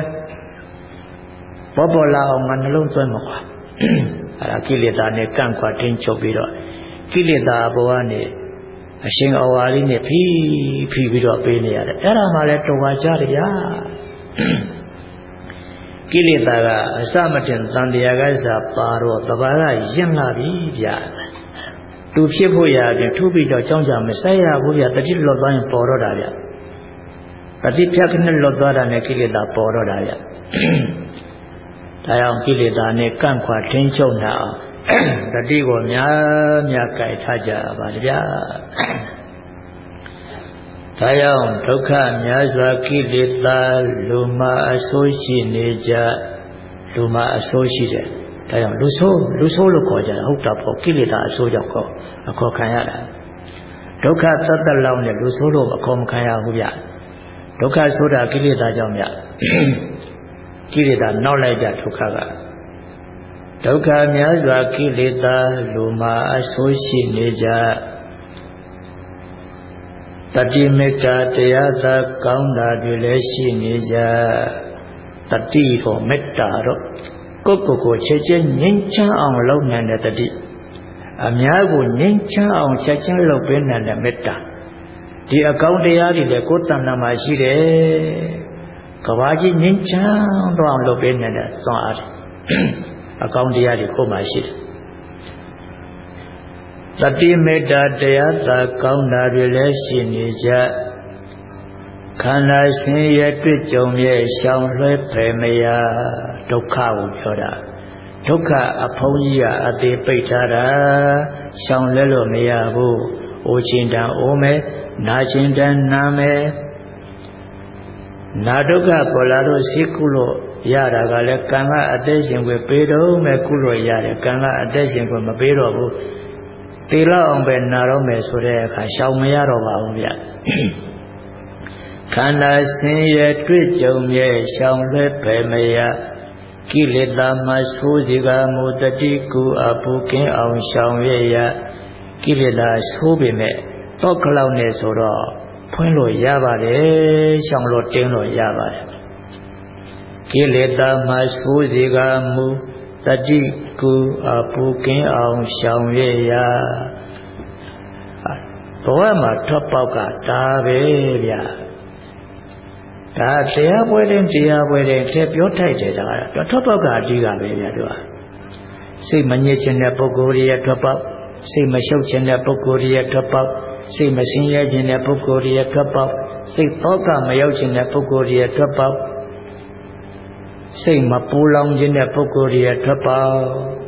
ပေါ်လာအောင်ငါနှလုံးသွင်းမကွာအဲ့ဒါကိလေသာနဲ့ကန့်ခွာတင်းချုပ်ပြီးတော့ကိလေသာဘောကနေအရှင်အဝါလေးနဲ့ဖိပြီးတော့ပေးနေရတယ်အဲ့ဒါမှလည်းတော်ပါကြတယ်ဗျာကိလေသာကအစမတင်တန်တရားကစားပါတော့တဘာကရင်လာပြီဗျာသူဖြစ်ဖို့ရပြင်ထုပြီးတော့ကြောင်းကြမဆက်ရဘူးဗျာတတိလွတ်သွားရင်ပေါ်တော့တာဗျာတတိဖြတ်ခနဲ့လွတ်သွားတာနဲ့ကိလေသာပေါ်တော့တာဗျာဒါကြောင့်ကိလေသာနဲ့ကန့်ခွာထင်းချုပ်တာအောင်တတိကိုများများကြိုက်ထားကြပါဗျာဒါကြောင့်ဒုက္ခများစွာကိလေသာလူမှာအဆိုးရှိနေကြလူမှာအဆိုးရှိတယ်ဒါကြောင့်လူဆိုးလို့ခေါ်ကြတာဟုတ်တာပေါ့ကိလေသာအဆိုးကြောင့်အခေါ်ခံရတာဒုက္ခသတ္တလောက်နဲ့လူဆိုးလို့အခေါ်မခံရဘူးဗျဒုက္ခဆိုတာကိလေသာကြောင့်ဗျကိလေသာနောက်လိုက်ကြဒုက္ခကဒုက္ခများစွာကိလေသာလူမှာအဆိုးရှိနေကြတတိမေတ္တာတရားသာကောင်းတာတွေလည်းရှိနေကြတတိကိုမေတ္တာတော့ကိုချက်ချင်းငြိမ်းချမ်းအောင်လုပ်နိုင်တဲ့တတိအများကိုငြိမ်းချမ်းအောင်ချက်ချင်းလုပ်ပေးနိုင်တဲ့မေတ္တာဒီအကောင်းတရားတွေလည်းကိုယ်တဏ္ဍာမှာရှိတယ်ကဘာကြီးငြိမ်းချမ်းတော့အောင်လုပ်ပေးနိုင်တဲ့စွမ်းအားအကောင်းတရားတွေကိုယ်မှာရှိတယ်တတိမေတ္တာတရားသာကောင်းတာတွေလည်းရှိနေကြခန္ဓာဆင်းရဲတွေ့ကြုံရဲ့ရှောင်လွှဲဖယ်မရဒုက္ခကိုပြောတာဒုက္ခအဖုံးကြီးကအသေးပိတ်ထားတာရှောင်လဲလို့မရဘူးအိုချင်းတန်အိုမယ်နာချင်းတန်နာမယ်နာဒုက္ခပေါ်လာတော့ရှိကုလို့ရတာကလည်းကံကအသက်ရှင်ခွင့်ပေးတော့မယ်ကုလို့ရတယ်ကံကအသက်ရှင်ခွင့်မပေးတော့ဘူးသေလောက်အောင်ပဲနာတော့မယ်ဆိုတဲ့အခါရှောင်မရတော့ပါဘူးဗျခန္ဓာဆင်းရဲတွေ့ကြုံရဲ့ရှောင်လွှဲဖယ်မရကိလေသာမှဆိုးစီကမူတတိကူအပူကင်းအောင်ရှောင်ရရကိလေသာဆိုးပေမဲ့တော့ခလောက်နဲ့ဆိုတော့ဖွင့်လို့ရပါတယ်ရှောင်လို့တင်းလို့ရပါတယ်ကိလေသာမှဆိုးစီကမူတတိကူအပူကင်းအောင်ရှောင်ရရဘဝမှာထွက်ပေါက်ကဒါပဲဗျာဒါတရားပွဲတဲ့ထည့်ပြောထိုက်တယ်ဒါကတော့ထွက်ပေါက်ကအဓိကပဲဗျာသူကစိတ်မညစ်ခြင်းတဲ့ပုဂ္ဂိုလ်ရဲ့ထွက်ပေါက်စိတ်မရှုပ်ခြင်းတဲ့ပုဂ္ဂိုလ်ရဲ့ထွက်ပေါက်စိတ်မဆင်းရဲခြင်းတဲ့ပုဂ္ဂိုလ်ရဲ့ထွက်ပေါက်စိတ်သောကမရောက်ခြင်းတဲ့ပုဂ္ဂိုလ်ရဲ့ထွက်ပေါက်စိတ်မပူလောင်ခြင်းတဲ့ပုဂ္ဂိုလ်ရဲ့ထွက်ပေါက်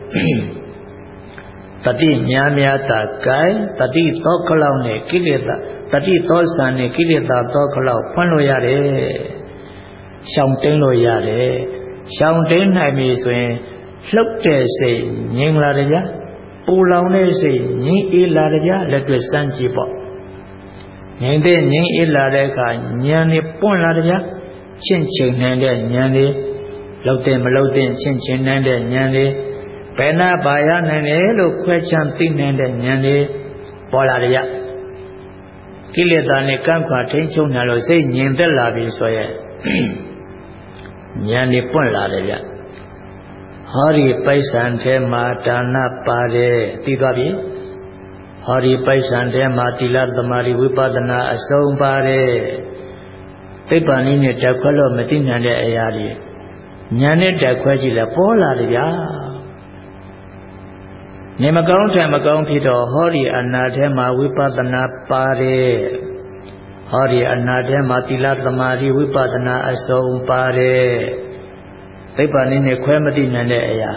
တတိများများသာကိုင်တတိသောကလောက်နဲ့ကိလေသာတတိသောဆံနဲ့ကိလေသာသောကလောက်ဖွင့်လို့ရတယ်ရှောင်တင်းလို့ရတယ်ရှောင်တင်းနိုင်ပြီဆိုရင်လှုပ်တဲ့စိတ်ငြိမ်လာတယ်ဗျာပူလောင်တဲ့စိတ်ငြိမ်အေးလာတယ်ဗျာလက်တွေ့စမ်းကြည့်ပေါ့ငြိမ်အေးလာတဲ့အခါဉာဏ်နဲ့ပွင့်လာတယ်ဗျာချင့်ချိန်နိုင်တဲ့ဉာဏ်လေးလှုပ်တဲ့မလှုပ်တဲ့ချင့်ချိန်နိုင်တဲ့ဉာဏ်လေးဘယ်နာပါရနိုင်တယ်လို့ခွဲခြားသိနိုင်တဲ့ဉာဏ်လေးပေါ်လာတယ်ဗျကိလေသာနဲ့ကန့်ခွာထိန်းချုပ်နိုင်လို့စိတ်ငြိမ်သက်လာပြီဆိုရင်ဉာဏ်နဲ့ပွင့်လာတယ်ဗျဟောဒီပိုက်ဆံထဲမှာဒါနပါတယ်သိသွားပြီဟောဒီပိုက်ဆံထဲမှာသီလသမာဓိဝိပဿနာအစုံပါတယ်သိပ္ပံနည်းနဲ့တက်ခွဲလို့မသိနိုင်တဲ့အရာတွေဉာဏ်နဲ့တက်ခွဲကြည့်လဲပေါ်လာတယ်ဗျာနေမကောင်းထံမကောင်းဖြစ်တော့ဟောဒီအနာထဲမှာဝိပဿနာပါတယ်ဟောဒီအနာထဲမှာသီလသမာဓိဝိပဿနာအစုံပါတယ်သိပ္ပံနည်းနဲ့ခွဲမသိနိုင်တဲ့အရာ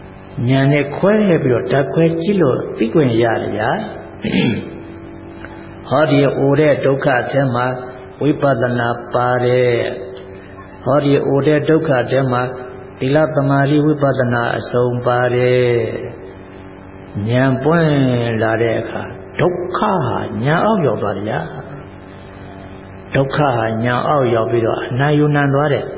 ဉာဏ်နဲ့ခွဲပြီးတော့ဓာတ်ခွဲကြည့်လို့သိခွင့်ရတယ်ဗျာဟောဒီအိုတဲ့ဒုက္ခထဲမှာဝိပဿနာပါတယ်ဟောဒီအိုတဲ့ဒုက္ခထဲမှာသီလသမာဓိဝိပဿနာအစုံပါတယ်ဉာဏ်ပွင့်လာတဲ့အခါဒုက္ခဟာဉာဏ်အောက်ရောက်သွားတယ်ဒုက္ခဟာဉာဏ်အောက်ရောက်ပြီးတော့အနာယူနံသွားတယ်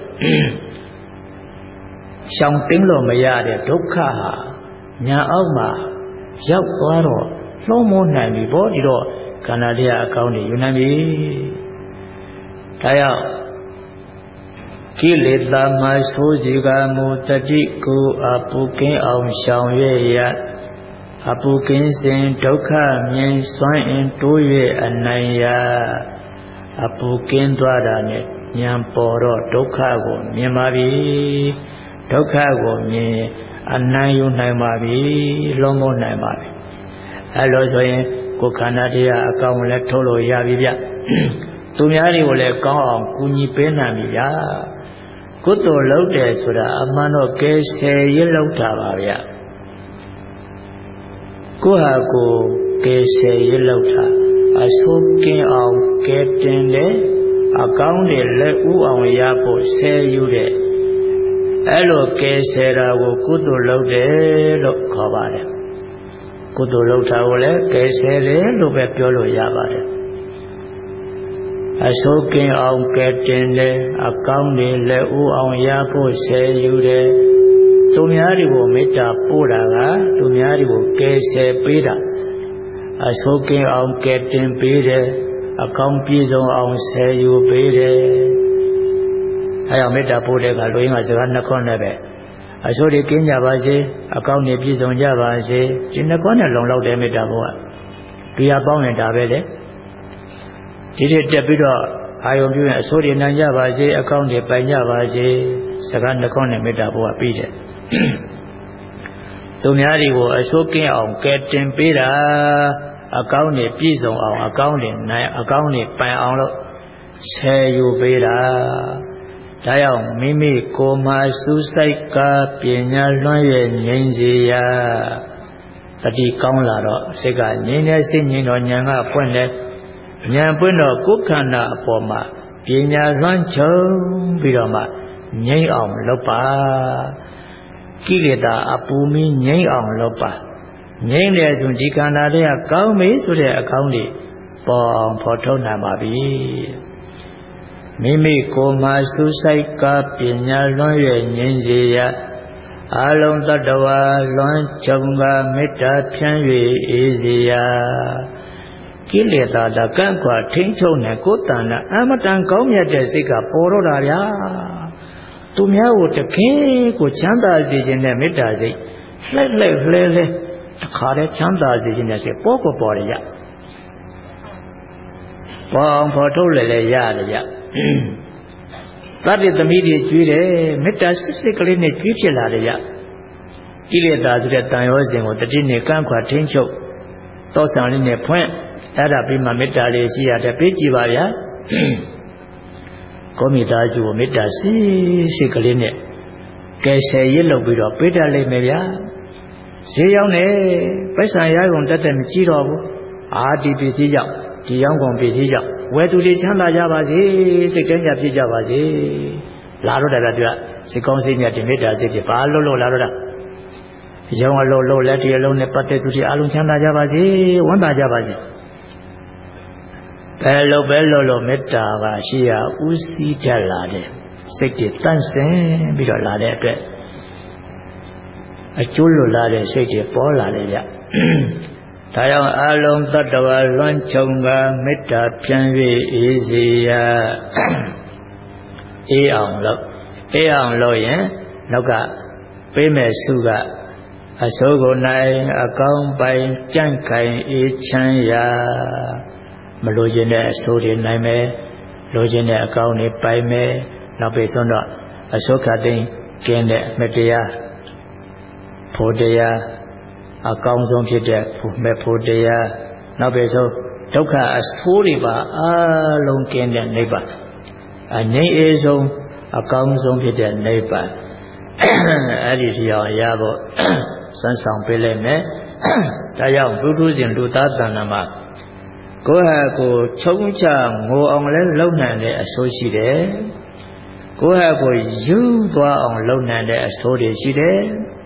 ရှောင်သိမ်းလို့မရတဲ့ဒုက္ခဟာဉာဏ်အောက်မှာရောက်သွားတော့လွှမ်းမိုးနိုင်ပြီပေါ့ဒီတော့ခန္ဓာတရားအကောင်းတွေယူနိုင်ပြီဒါကြောင့်ကိလေသာမှဆိုးစီကမူတတိကိုအပုကင်းအောင်ရှောင်ရရအပုကင်းစဉ်ဒုက္ခမြင်စွမ်းအင်တိုး၍အနိုင်ရအပုကင်းသွားတာနဲ့ဉာဏ်ပေါ်တော့ဒုက္ခကိုမြင်ပါပြီဒုက္ခကိုမြင်အနိုင်ယူနိုင်ပါပြီလုံးမနိုင်ပါပြီအဲလိုဆိုရင်ကိုယ်ခန္ဓာတရားအကောင်းလည်းထုတ်လို့ရပြီဗျသူများတွေကိုလည်းကောင်းအောင်ကူညီပေးနိုင်ပြီဗျကုသိုလ်လုပ်တယ်ဆိုတာအမှန်တော့ကဲဆယ်ရလောက်တာပါဗျကိုယ့်ဟာကိုယ်ကဲဆယ်ရလောက်တာအဆိုးကင်းအောင်ကဲတင်တယ်အကောင်းတွေလက်ဥအောင်ရဖို့ဆယ်ယူတယ်အဲ့လိုကဲဆယ်တာကိုကုသိုလ်လုပ်တယ်လို့ခေါ်ပါတယ်ကုသိုလ်လုပ်တာကိုလည်းကဲဆယ်တယ်လို့ပဲပြောလို့ရပါတယ်အဆိုးကင်းအောင်ကဲတင်တယ်အကောင်းတွေလက်ဥအောင်ရဖို့ဆယ်ယူတယ်သူများတွေကိုမေတ္တာပို့တာကသူများတွေကိုကဲဆယ်ပေးတာအဆိုးကင်းအောင်ကဲတင်ပေးတယ်အကောင်းပြည့်စုံအောင်ဆယ်ယူပေးတယ်အဲကြောင့်မေတ္တာပို့တဲ့ကလူရင်းကစကားနှစ်ခွန်းနဲ့ပဲအဆိုးတွေကင်းကြပါစေအကောင်းတွေပြည့်စုံကြပါစေဒီနှစ်ခွန်းနဲ့လုံလောက်တဲ့မေတ္တာပို့ကဒီဟာပေါင်းရင်ဒါပဲလေဒီထက်တက်ပြီးတော့အာယုံပြုရင်အဆိုးတွေနိုင်ကြပါစေအကောင်းတွေပိုင်ကြပါစေစကားနှစ်ခွန်းနဲ့မေတ္တာပို့ကပြီးတယ်သူများတွေကိုအဆိုးကင်းအောင်ကဲတင်ပေးတာအကောင်းတွေပြည့်စုံအောင်အကောင်းတွေနိုင်အကောင်းတွေပိုင်အောင်လို့ဆယ်ယူပေးတာဒါကြောင့်မိမိကိုယ်မှာစူးစိုက်ကပညာလွှမ်း၍ငြိမ်းစေရာတတိကောင်းလာတော့စိတ်ကငြိမ်းတဲ့စိတ်ငြိမ်းတော့ဉာဏ်ကပွင့်တယ်ဉာဏ်ပွင့်တော့ကိုယ်ခန္ဓာအပေါ်မှာပညာလွှမ်းခြုံပြီးတော့မှငြိမ်းအောင်လုပ်ပါကိလေသာအပူမီငြိမ်းအောင်လုပ်ပါငြိမ်းတယ်ဆိုဒီခန္ဓာတွေကကောင်းပြီဆိုတဲ့အကောင်းတွေပေါ်အောင်ဖော်ထုတ်နိုင်ပါပြီမိမိကိုယ်မှာစူးစိုက်ကပညာလွှမ်း၍ငြိမ်းစေရအလုံးတ attva လွှမ်းခြုံကမေတ္တာဖြန့်၍အေးစေရကိလေသာတကန့်ကွာထိန်းချုပ်နေကိုယ်တဏ္ဍအမတန်ကောင်းမြတ်တဲ့စိတ်ကပေါ်တော့တာဗျာသူများကိုတခင်ကိုချမ်းသာစေခြင်းနဲ့မေတ္တာစိတ်လှဲ့တခါတည်းချမ်းသာစေခြင်းနဲ့စိတ်ပေါ်ရရပေါ်အောင်ဖော်ထုတ်လည်းရတယ်ဗျသတ္တိသမီးတွေကျွေးတယ်မေတ္တာစိတ်ကလေးနဲ့ကျွေးဖြစ်လာတယ်ဗျကိလေသာဆိုတဲ့တန်ရောစဉ်ကိုတတိနဲ့ကန့်ခွာထိန်းချုပ်တောဆံလေးနဲ့ဖွင့်အဲ့ဒါပြီးမှမေတ္တာလေးရှိရတယ်ပြေးကြည့်ပါဗျာကိုမိသားစုကိုမေတ္တာစိတ်ကလေးနဲ့ကယ်ဆယ်ရလုပ်ပြီးတော့ပေးတတ်လိမ့်မယ်ဗျာဈေးရောက်နေပိုက်ဆံရကုန်တတ်တယ်မကြည့်တော့ဘူးဒီပစ္စည်းကြောင့်ဒီရောင်းကုန်ပစ္စည်းကြောင့်ဝယ်သူတွေချမ်းသာကြပါစေစိတ်တိုင်းကြဖြစ်ကြပါစေလာတော့တယ်ဗျာစိတ်ကောင်းစိတ်မြတ်ဒီမေတ္တာစိတ်တွေဘာလို့လာတော့တာရောင်းအလို့လက်ဒီအလုံးနဲ့ပတ်သက်သူတွေအလုံးချမ်းသာကြပါစေဝမ်းသာကြပါစေဘယ်လိုမေတ္တာကရှိရဥစည်းတတ်လာတယ်စိတ်တွေတန့်စင်ပြီးတော့လာတဲ့အတွက်အကျိုးလွတ်လာတဲ့စိတ်တွေပေါ်လာတယ်ဗျဒါကြောင့်အလုံးတ attva လွှမ်းခြုံကမေတ္တာဖြန့်၍အေးစေရအေးအောင်လို့ရင်နောက်ကပေးမဲ့စုကအစိုးကိုနိုင်အကောင်းပိုင်ကြန့်ခိုင်အေးချမ်းရာမလိုချင်တဲ့အဆိုးတွေနိုင်မယ်လိုချင်တဲ့အကောင်းတွေပိုင်မယ်နောက်ပြီးဆုံးတော့အစိုးခသိမ်းကင်းတဲ့မတရားဖို့တရားအကောင်းဆုံးဖြစ်တဲ့မဲ့ဖို့တရားနောက်ပြီးဆုံးဒုက္ခအဆိုးတွေပါအလုံးကင်းတဲ့နိဗ္ဗာန်အငြိမ်းအေးဆုံးအကောင်းဆုံးဖြစ်တဲ့နိဗ္ဗာန်အဲ့ဒီတရားရဖို့စမ်းဆောင်ပေးလိုက်မယ်ဒါကြောင့်ပုထုဇဉ်လူသားတဏ္ဍာမှာကိုယ့်ဟာကိုယ်ချုံချငိုအောင်လဲလုံနိုင်တဲ့အဆိုးရှိတယ်ကိုယ့်ဟာကိုယ်ယူသွားအောင်လုံနိုင်တဲ့အဆိုးတွေရှိတယ်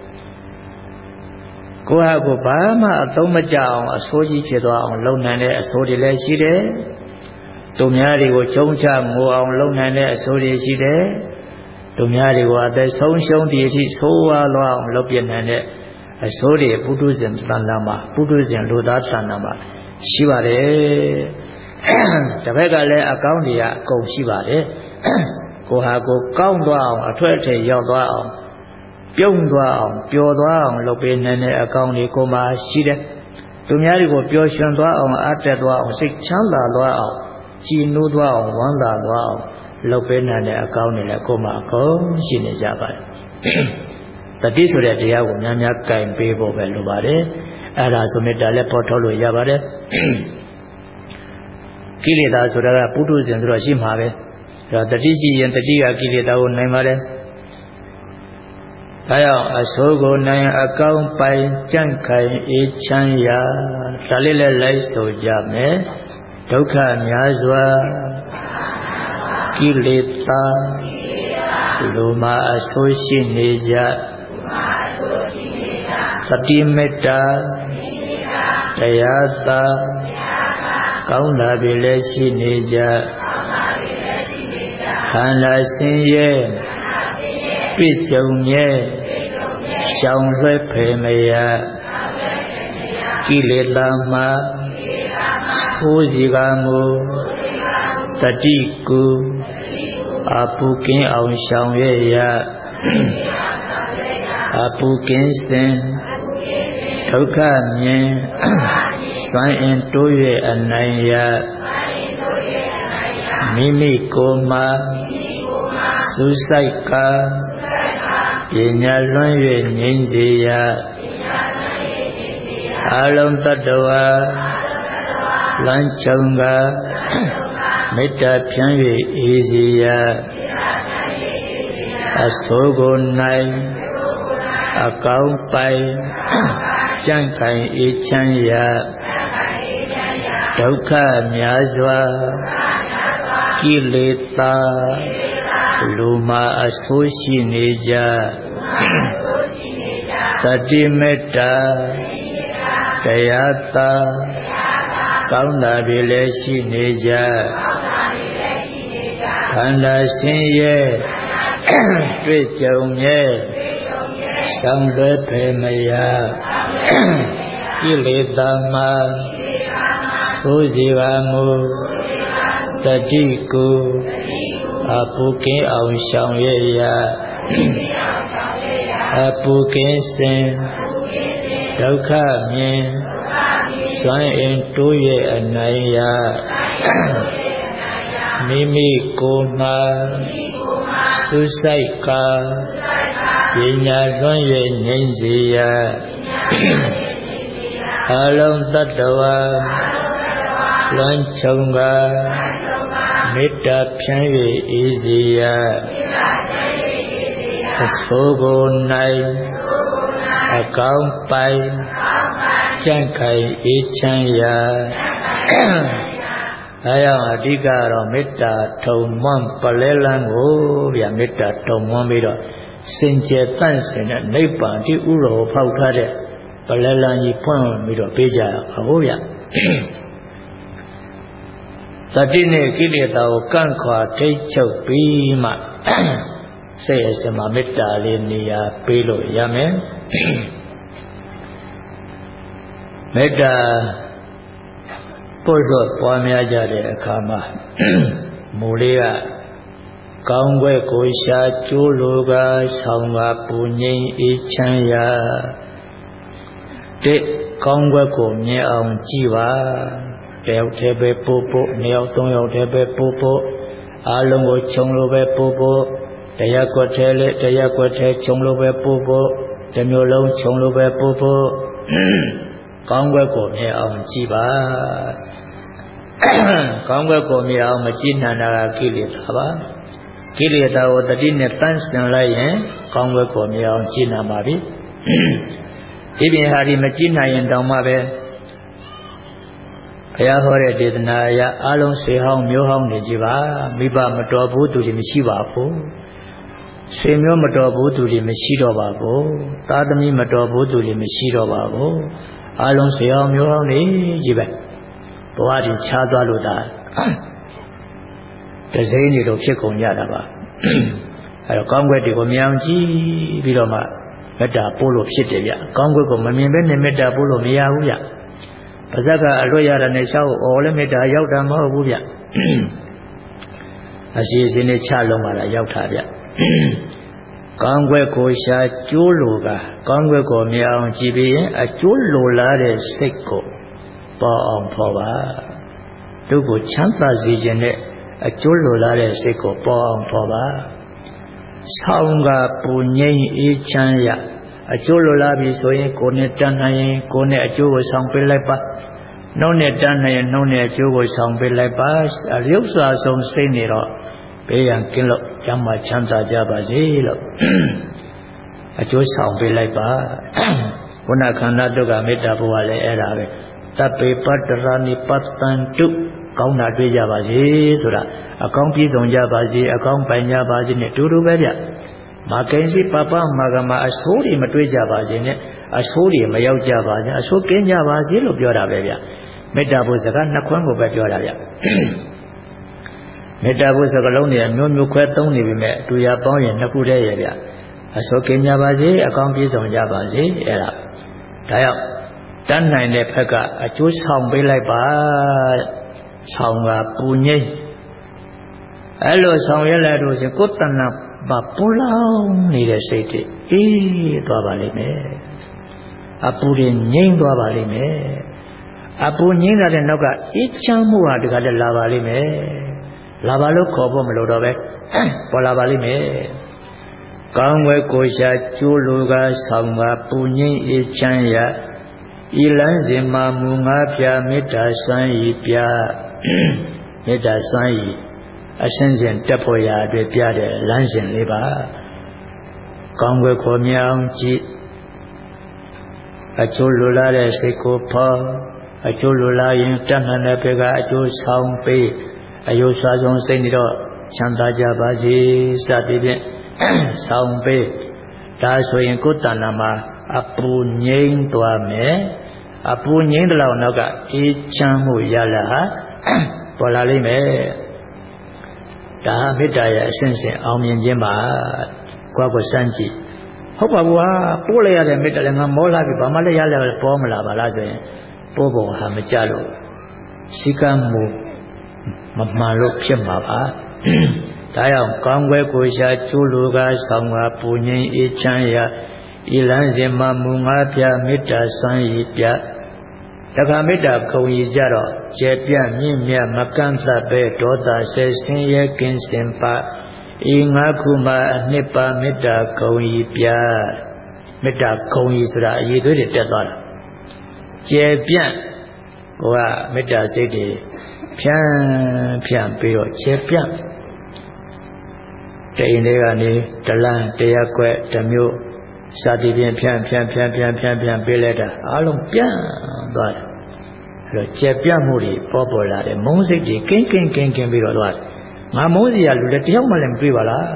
ကိုယ့်ဟာကိုယ်ဘာမှအသုံးမကျအောင်အဆိုးကြီးဖြစ်သွားအောင်လုံနိုင်တဲ့အဆိုးတွေလည်းရှိတယ်သူများတွေကိုချုံချငိုအောင်လုံနိုင်တဲ့အဆိုးတွေရှိတယ်သူများတွေကိုအသက်ဆုံးရှုံးသည့်အထိဆိုးဝါးလွားအောင်လုပ်ပြနိုင်တဲ့အဆိုးတွေပုထုဇဉ်သဏ္ဍာန်မှာပုထုဇဉ်လူသားသဏ္ဍာန်မှာရှိပါတယ်တပည့်ကလည်းအကောင်းတွေကအကုန်ရှိပါတယ်ကိုဟာကိုကောင်းသွားအောင်အထွတ်အထိပ်ရောက်သွားအောင်ပြုံးသွားအောင်ပျော်သွားအောင်လုပ်ပေးနိုင်တဲ့အကောင်းတွေကိုမှရှိတယ်သူများတွေကိုပျော်ရွှင်သွားအောင်အတက်သွားအောင်စိတ်ချမ်းသာသွားအောင်ကြည်နူးသွားအောင်ဝမ်းသာသွားအောင်လုပ်ပေးနိုင်တဲ့အကောင်းတွေလည်းကိုမှအကုန်ရှိနေကြပါတယ်တတိဆိုတဲ့တရားကိုများများကင်ပေးဖို့ပဲလိုပါတယ်အဲ့ဒါဆိုမေတ္တာလည်းပေါ်ထုတ်လို့ရပါတယ်ကိလေသာဆိုတာကပုထုဇဉ်ဆိုတော့ရှိမှာပဲဒါတတိရှိရင်တတိကကိလေသာကိုနိုင်ပါတယ်ဒါကြောင့်အဆိုးကိုနိုင်အကောင်းပိုင်ကြန့်ခိုင်အေးချမ်းရာဒါလေးလည်းလိုက်ဆိုကြမယ်ဒုက္ခများစွာကိလေသာလူမှာအဆိုးရှိနေကြသတိမေတ္တာတရားသာကောင်းတာတွေလည်းရှိနေကြခန္ဓာဆင်းရဲပြည့်စုံမြဲရှောင်လွှဲဖယ်မရကိလေသာမှာကိုယ်စီကမူတတိကုအပုကင်းအောင်ရှောင်ရရအပုကင်းစဉ်ဒုက္ခမြင်စွမ်းအင်တိုး၍အနိုင်ရမိမိကိုယ်မှာစူးစိုက်ကပညာလွှမ်း၍ငြိမ်းစေရအလုံးတ attva လမ်းချုံကမေတ္တာဖြန်း၍အေးစေရအဆိုးကိုနိုင်အကောင်းပိုင်ကြံ့ခိုင်အေးချမ်းရာဒုက္ခများစွာကိလေသာလူမှာအဆိုးရှိနေကြသတိမေတ္တာတရားသာကောင်းတာတွေလည်းရှိနေကြခန္ဓာဆင်းရဲတွေ့ကြုံမြဲရှောင်လွှဲဖယ်မရကိလေသာမှာသိုးစီပါမူတတိကုအပုကင်းအောင်ရှောင်ရရအပုကင်းစဉ်ဒုက္ခမြင်စွမ်းအင်တိုး၍အနိုင်ရမိမိကိုယ်မှာစူးစိုက်ကပညာလွှမ်း၍ငြိမ်းစေရအလုံးတ attva လွမ်းချုံကမေတ္တာဖြန်း၍အေးစေရအဆိုးကိုနိုင်အကောင်းပိုင်ကြံ့ခိုင်အေးချမ်းရာအဲကြောင့်အဓိကတော့မေတ္တာထုံမွန်းပလဲလန်းကိုဗျာမေတ္တာထုံမွန်းပြီးတော့စင်ကြယ်တန့်စင်တဲ့နိဗ္ဗာန်ဒီဥရောဖောက်ထားတဲ့ပလဲလန်းကြီးဖွင့်ပြီးတော့ပေးကြရအောင်ဗျာတတိနဲ့ကိလေသာကိုကန့်ခွာထိတ်ချုပ်ပြီးမှစိတ်အစဉ်မှာမေတ္တာလေးနေရာပေးလို့ရမယ်မေတ္တာပို့တော့ပွားများကြတဲ့အခါမှာမူလေးကကောင်းွယ်ကိုရှာကျိုးလိုကဆောင်ကပူငိမ့်အေးချမ်းရာတဲ့ကောင်းွယ်ကိုမြင်အောင်ကြည့်ပါတယောက်တည်းပဲပို့ပို့နှစ်ယောက်သုံးယောက်တည်းပဲပို့ပို့အားလုံးကိုခြုံလို့ပဲပို့ပို့တရားကွက်ထဲလေတရားကွက်ထဲခြုံလို့ပဲပို့ပို့တစ်မျိုးလုံးခြုံလို့ပဲပို့ပို့ကောင်းွယ်ကိုမြင်အောင်ကြည့်ပါကောင်းွယ်ကိုမြင်အောင်မကြည့်နိုင်တာကကိလေသာပါကိလေသာကိုတတိနဲ့တန်းစင်လိုက်ရင်ကောင်းွယ်ကိုမြင်အောင်ကြည့်နိုင်ပါပြီဒီပြင်ဟာဒီမကြည့်နိုင်ရင်တောင်မှပဲဘုရားဟောတဲ့ဒေသနာအရအလုံးဆွေဟောင်းမျိုးဟောင်းနေကြပါမိဘမတော်ဘူးသူတွေမရှိပါဘူးဆွေမျိုးမတော်ဘူးသူတွေမရှိတော့ပါဘူးသားသမီးမတော်ဘူးသူတွေမရှိတော့ပါဘူးအလုံးဆွေဟောင်းမျိုးဟောင်းနေကြပဲဘဝတည်ခြားသွားလို့သာတစိမ့်နေတော့ဖြစ်ကုန်ကြတာပါအဲတော့ကောင်းကွက်တွေကိုမြင်အောင်ကြည့်ပြီးတော့မှမေတ္တာပို့လို့ဖြစ်တယ်ဗျကောင်းကွက်ကိုမမြင်ဘဲနဲ့မေတ္တာပို့လို့မရဘူးဗျပါဇက်ကအလွတ်ရတာနဲ့ရှောက်အော်လည်းမေတ္တာရောက်တာမဟုတ်ဘူးဗျအစီအစဉ်နဲ့ချလုံးပါလားရောက်တာဗျကောင်းကွက်ကိုရှာကျိုးလိုကကောင်းကွက်ကိုမြင်အောင်ကြည့်ပြီးရင်အကျိုးလိုလားတဲ့စိတ်ကိုပေါ်အောင်ဖော်ပါသူ့ကိုချမ်းသာစေခြင်းနဲ့အကျိုးလိုလားတဲ့စိတ်ကိုပေါ်အောင်ဖော်ပါဆောင်းကပူငိမ့်အေးချမ်းရအကျိုးလိုလားပြီဆိုရင်ကိုယ်နဲ့တန်းနိုင်ရင်ကိုယ်နဲ့အကျိုးကိုဆောင်ပေးလိုက်ပါနှုတ်နဲ့တန်းနိုင်ရင်နှုတ်နဲ့အကျိုးကိုဆောင်ပေးလိုက်ပါရုပ်စွာဆုံးစိတ်နေတော့ဘေးရန်ကင်းလို့ကျမ်းမာချမ်းသာကြပါစေလို့အကျိုးဆောင်ပေးလိုက်ပါဘုနာခန္ဓာတုကမေတ္တာဘုရားလည်းအဲ့ဒါပဲတပ်ပေပတ္တရာနိပတ္တန်တုကောင်းတာတွေ့ကြပါစေဆိုတာအကောင်းပြည့်စုံကြပါစေအကောင်းပိုင်ကြပါစေနဲ့တူတူပဲဗျမကိဉ္စီပပမဂမအဆိုးတွေမတွေ့ကြပါစေနဲ့အဆိုးတွေမရောက်ကြပါစေအဆိုးကင်းကြပါစေလို့ပြောတာပဲဗျမေတ္တာဘုစကားနှစ်ခွန်းကိုပဲပြောတာဗျမေတ္တာဘုစကားလုံးတွေမျိုးမျိုးခွဲသုံးနေပြီမဲ့တူရပေါင်းရင်နှစ်ခုတည်းရဲ့ဗျအဆိုးကင်းကြပါစေအကောင်းပြည့်စုံကြပါစေအဲ့ဒါဒါရောက်တန်းနိုင်တဲ့ဘက်ကအကျိုးဆောင်ပေးလိုက်ပါဆောင်ကပူငိမ့်အဲ့လိုဆောင်ရလိုက်လို့ဆိုကိုယ်တဏ္ဍဘာပူလောင်နေတဲ့စိတ်တွေအေးသွားပါလိမ့်မယ်အပူတွေငြိမ့်သွားပါလိမ့်မယ်အပူငြိမ့်တဲ့နောက်ကအေးချမ်းမှုဟာတခါတည်းလာပါလိမ့်မယ်လာပါလို့ခေါ်ဖို့မလိုတော့ပဲပေါ်လာပါလိမ့်မယ်ကောင်းွယ်ကိုရှာကျိုးလိုကဆောင်ကပူငြိမ့်အေးချမ်းရဤလန်းစဉ်မှာမူငါးပြမေတ္တာစွမ်းဤပြမေတ္တာစွမ်းဤအရှင်းစဉ်တက်ဖို့ရာအတွက်ပြတဲ့လမ်းစဉ်လေးပါကောင်းွယ်ကိုမြောင်ကြည့်အကျိုးလိုလားတဲ့စိတ်ကိုဖော်အကျိုးလိုလားရင်တဏ္ဍနဲ့ဘက်ကအကျိုးဆောင်ပေးအယုစွာဆုံးစိတ်နေတော့ချမ်းသာကြပါစေစသည်ဖြင့်ဆောင်ပေးဒါဆိုရင်ကိုယ်တဏ္ဍမှာအပူငြိမ့်သွားမယ်အပူငြိမ့်တဲ့လောက်နောက်ကအေးချမ်းမှုရလာဟာပေါ်လာလိမ့်မယ်ဒါမေတ္တာရဲ့အစဉ်စဉ်အောင်မြင်ခြင်းပါကိုယ့်ကိုစမ်းကြည့်ဟုတ်ပါဘူးဟာပို့လိုက်ရတဲ့မေတ္တာလည်းငါမောလာပြီဘာမှလည်းရလဲပေါ်မလာပါလားဆိုရင်ပို့ပုံဟာမကြလို့စိကံမှုမမှန်လို့ဖြစ်မှာပါဒါကြောင့်ကောင်းွယ်ကိုရှာကျိုးလိုကဆောင်ကပူငြိမ်းအေးချမ်းရာဤလန်းစဉ်မှာမူငါးပြမေတ္တာစွမ်းရည်ပြတခါမေတ္တာခုံရည်ကြတော့ကျေပြန့်မြင့်မြတ်မကန့်သတ်ပဲဒေါသဆဲဆင်းရဲကင်းစင်ပါဤငါးခုမှာအနှစ်ပါမေတ္တာခုံရည်ပြမေတ္တာခုံရည်ဆိုတာအရေးသွေးတွေတက်သွားတာကျေပြန့်ကိုကမေတ္တာစိတ်တွေဖြန့်ပြီးတော့ကျေပြန့်တိန်တွေကနေတလန်းတရက်ွက်တစ်မျိုးစာတိဖြင့်ဖြန့်ပေးလိုက်တာအလုံးပြန့်သွားတယ်အဲ့တော့ကျေပြန့်မှုတွေပေါ်လာတယ်မုန်းစိတ်တွေကင်းပြီးတော့သွားတယ်ငါမုန်းစရာလူလည်းတယောက်မှလည်းမတွေ့ပါလား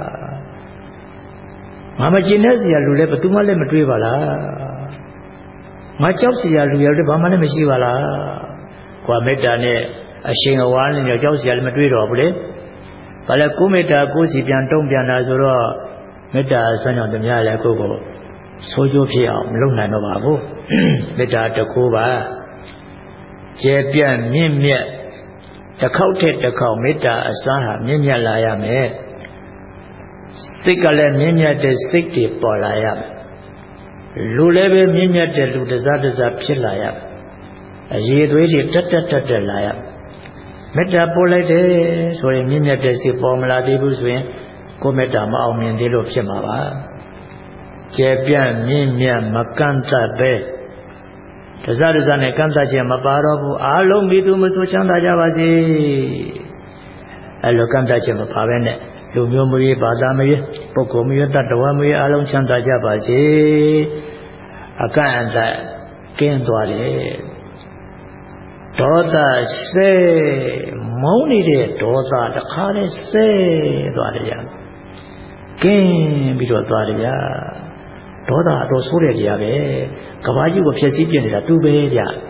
ငါမကျင်တဲ့စရာလူလည်းဘယ်သူမှလည်းမတွေ့ပါလားငါကြောက်စရာလူလည်းဘာမှလည်းမရှိပါလားကွာမေတ္တာနဲ့အရှင်အဝါနဲ့ကြောက်စရာလည်းမတွေ့တော့ဘူးလေဘာလဲကိုမေတ္တာကိုစီပြန်တုံ့ပြန်လာဆိုတော့မေတ္တာဆွမ်းကြောင့်တည်းများလည်းကိုယ့်ကိုဆိုးကျိုးဖြစ်အောင်မလုပ်နိုင်တော့ပါဘူးမေတ္တာတကူပါကျေပြန့်မြင့်မြတ်တစ်ခေါက်ထက်တစ်ခေါက်မေတ္တာအစွမ်းဟာမြင့်မြတ်လာရမယ်စိတ်ကလည်းမြင့်မြတ်တဲ့စိတ်တွေပေါ်လာရမယ်လူလည်းပဲမြင့်မြတ်တဲ့လူတစားဖြစ်လာရမယ်အရေးသွေးတွေတက်လာရမယ်မေတ္တာပို့လိုက်တယ်ဆိုရင်မြင့်မြတ်တဲ့စိတ်ပေါ်မလာသေးဘူးဆိုရင်ကိုယ်မေတ္တာမအောင်မြင်သေးလို့ဖြစ်မှာပါကျေပြန့်မြင့်မြတ်မကန့်သတ်ပဲတစားနဲ့ကန့်သတ်ခြင်းမပါတော့ဘူးအားလုံးမိသူမဆိုချမ်းသာကြပါစေအဲ့လိုကန့်သတ်ခြင်းမပါပဲနဲ့လူမျိုးမရွေးဘာသာမရွေးပုဂ္ဂိုလ်မရွေးတ attva မရွေးအားလုံးချမ်းသာကြပါစေအကန့်အသတ်ကင်းသွားတယ်ဒေါသစေမုန်းနေတဲ့ဒေါသတခါတည်းစေသွားတယ်ဗျာကင်းပြီးတော့သွားတယ်ဗျာဒေါသအတော်ဆိုးတဲ့တရားပဲကဘာကြီးကိုဖျက်ဆီးပြနေတာသူပဲဗျာ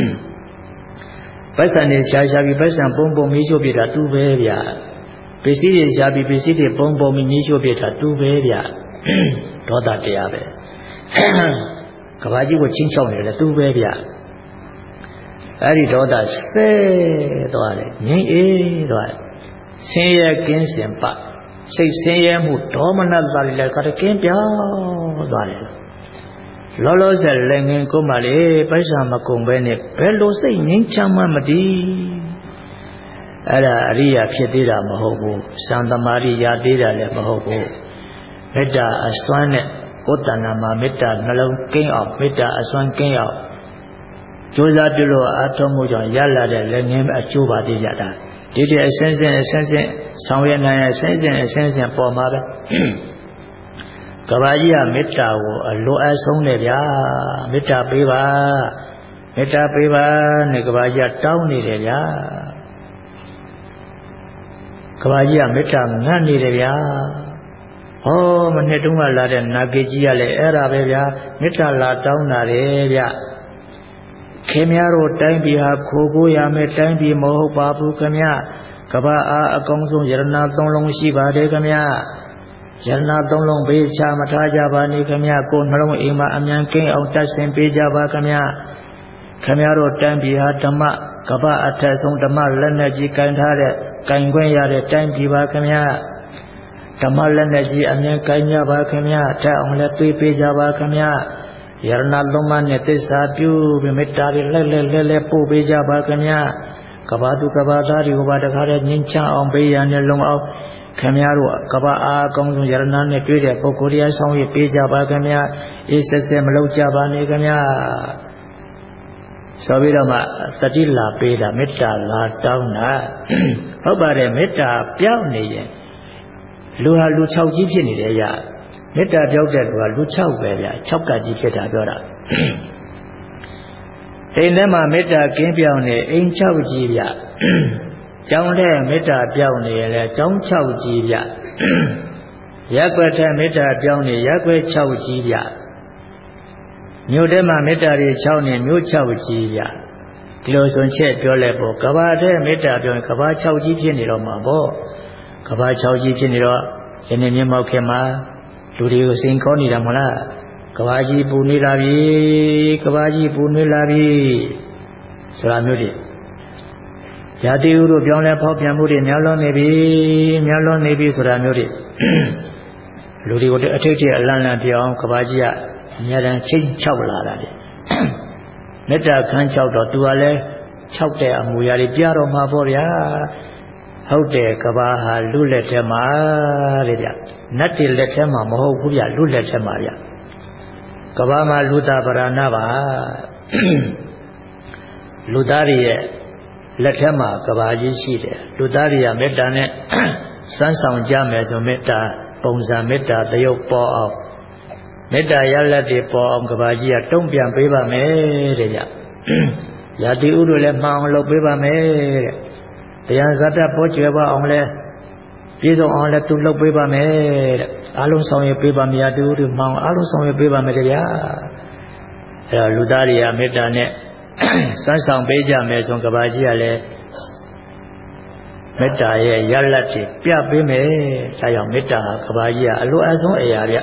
ပိုက်ဆံနဲ့ရှာပြီးပိုက်ဆံပုံပုံမီးရှို့ပြတာသူပဲဗျာပစ္စည်းတွေရှာပြီးပစ္စည်းတွေပုံပုံမီးရှို့ပြတာသူပဲဗျာဒေါသတရားပဲကဘာကြီးကိုချင်းချောက်နေတယ်သူပဲဗျာအဲ့ဒီဒေါသဆဲသွားတယ်ငြိမ့်အေးသွားတယ်ဆင်းရဲကင်းစင်ပစိတ်ဆင်းရဲမှုဒေါမနတာတွေလည်းကတကင်းပြောင်းသွားတယ်လောလောဆယ်လည်းငင်ကိုမှလေပိုက်ဆံမကုန်ပဲနဲ့ဘယ်လိုစိတ်ငြိမ်းချမ်းမှမသိအဲ့ဒါအရိယာဖြစ်သေးတာမဟုတ်ဘူးစံသမာဓိရသေးတာလည်းမဟုတ်ဘူးမေတ္တာအစွမ်းနဲ့ကိုယ်တဏ္ဍာမှာမေတ္တာနှလုံးကင်းအောင်မေတ္တာအစွမ်းကင်းအောင်ကြိုးစားပြုလို့အားထုတ်မှုကြောင့်ရလာတဲ့လည်းငင်းအကျိုးပါသေးရတာဒီတည်းအစင်းစင်းဆောင်ရနိုင်အစင်းစင်းပေါ်မှာပဲကဘာကြီးကမေတ္တာကိုအလိုအဆုံးနဲ့ဗျာမေတ္တာပေးပါနဲ့ကဘာကြီးကတောင်းနေတယ်ဗျာကဘာကြီးကမေတ္တာငတ်နေတယ်ဗျာဟောမနှစ်တုန်းကလာတဲ့နာဂေကြီးကလည်းအဲ့ဒါပဲဗျာမေတ္တာလာတောင်းတာတယ်ဗျာခင်များတို့တိုင်းပြည်ဟာခိုးကိုရမယ်တိုင်းပြည်မဟုတ်ပါဘူးခင်ဗျကဘာအားအကောင်းဆုံးယရဏသုံးလုံးရှိပါတယ်ခင်ဗျယရဏသုံးလုံးဘေးချမထားကြပါနဲ့ခင်ဗျကိုယ်နှလုံးအိမ်မှာအမြန်ကင်းအောင်တတ်ဆင်ပေးကြပါခင်ဗျခင်ဗျားတို့တိုင်းပြည်ဟာဓမ္မကဘာအထက်ဆုံးဓမ္မလက်နဲ့ကြီးကင်ထားတဲ့ကင်ခွင့်ရတဲ့တိုင်းပြည်ပါခင်ဗျဓမ္မလက်နဲ့ကြီးအမြန်ကင်ကြပါခင်ဗျထက်အောင်လည်းသွေးပေးကြပါခင်ဗျယရဏသုံးပါးနဲ့သစ္စာပြုပြီးမေတ္တာတွေလဲပို့ပေးကြပါခင်ဗျကဘာသူကဘာသားတွေကိုပါတခါတည်းငြိမ်းချမ်းအောင်ပေးရနဲ့လုံအောင်ခင်ဗျားတို့ကဘာအားအကောင်းဆုံးယရဏနဲ့တွေ့တဲ့ပုဂ္ဂိုလ်တရားဆောင်ရပေးကြပါခင်ဗျအေးဆက်ဆက်မလုပ်ကြပါနဲ့ခင်ဗျဆိုပြီးတော့မှသတိလာပေးတာမေတ္တာလာတောင်းတာဟုတ်ပါတယ်မေတ္တာပြောင်းနေရင်လူဟာလူ6ကြီးဖြစ်နေတယ်ရမေတ္တာပြောက်တဲ့လူကလူ6ပဲဗျာ6ကကြီးဖြစ်တာပြောတာအိမ်ထဲမှာမေတ္တာကင်းပြောင်းနေအိမ်6ကြီးဗျကျောင်းထဲမေတ္တာပြောင်းနေရင်လည်းကျောင်း6ကြီးဗျရက်ွက်ထဲမေတ္တာပြောင်းနေရက်ွက်6ကြီးဗျမြို့ထဲမှာမေတ္တာတွေ6နေမြို့6ကြီးဗျဒီလိုဆိုချက်ပြောလဲပေါ့ကဘာထဲမေတ္တာပြောရင်ကဘာ6ကြီးဖြစ်နေတော့မှာပေါ့ကဘာ6ကြီးဖြစ်နေတော့ယနေ့မြတ်မောက်ခင်မှာလူတွေကိုစိန်ခေါ်နေတာမဟုတ်လားကဘာကြီးပူနေလာပြီဆိုတာမျိုးတွေရာသီဥတုပြောင်းလဲဖောက်ပြန်မှုတွေများလွန်နေပြီဆိုတာမျိုးတွေလူတွေကိုအထိတ်ထိတ်အလန့်လန့်ပြောင်းကဘာကြီးကအများတန်းချိန်ချောက်လာတာလေမေတ္တာခန်းချောက်တော့သူကလည်းချောက်တဲ့အမူအရာတွေပြတော့မှာပေါ့ဗျာဟုတ်တယ်ကဘာဟာလူလက်ထဲမှာတဲ့ဗျနတ်တွေလက်ထဲမှာမဟုတ်ဘူးဗျလူလက်ထဲမှာဗျကဘာမှာလူသားပရဏပါလူသားတွေရဲ့လက်ထဲမှာကဘာကြီးရှိတယ်လူသားတွေကမေတ္တာနဲ့စမ်းဆောင်ကြမယ်ဆိုမေတ္တာပုံစံမေတ္တာသရုပ်ပေါ်အောင်မေတ္တာရလက်တွေပေါ်အောင်ကဘာကြီးကတုံ့ပြန်ပေးပါမယ်တဲ့ဗျရာသီဥတုလည်းမှန်အောင်လုပ်ပေးပါမယ်တဲ့တရားဇာတပေါ်ကျွယ်ပါအောင်လဲပြည့်စုံအောင်လဲသူလုပ်ပေးပါမယ်တဲ့အလုံးဆောင်ရပေးပါမြတ်သူတို့မှောင်အလုံးဆောင်ရပေးပါမယ်ဗျာအဲတော့လူသားတွေကမေတ္တာနဲ့စမ်းဆောင်ပေးကြမယ်ဆိုကဘာကြီးကလည်းမေတ္တာရဲ့ရလတ်တွေပြပေးမယ်ဒါကြောင့်မေတ္တာဟာကဘာကြီးကအလိုအဆုံးအရာဗျ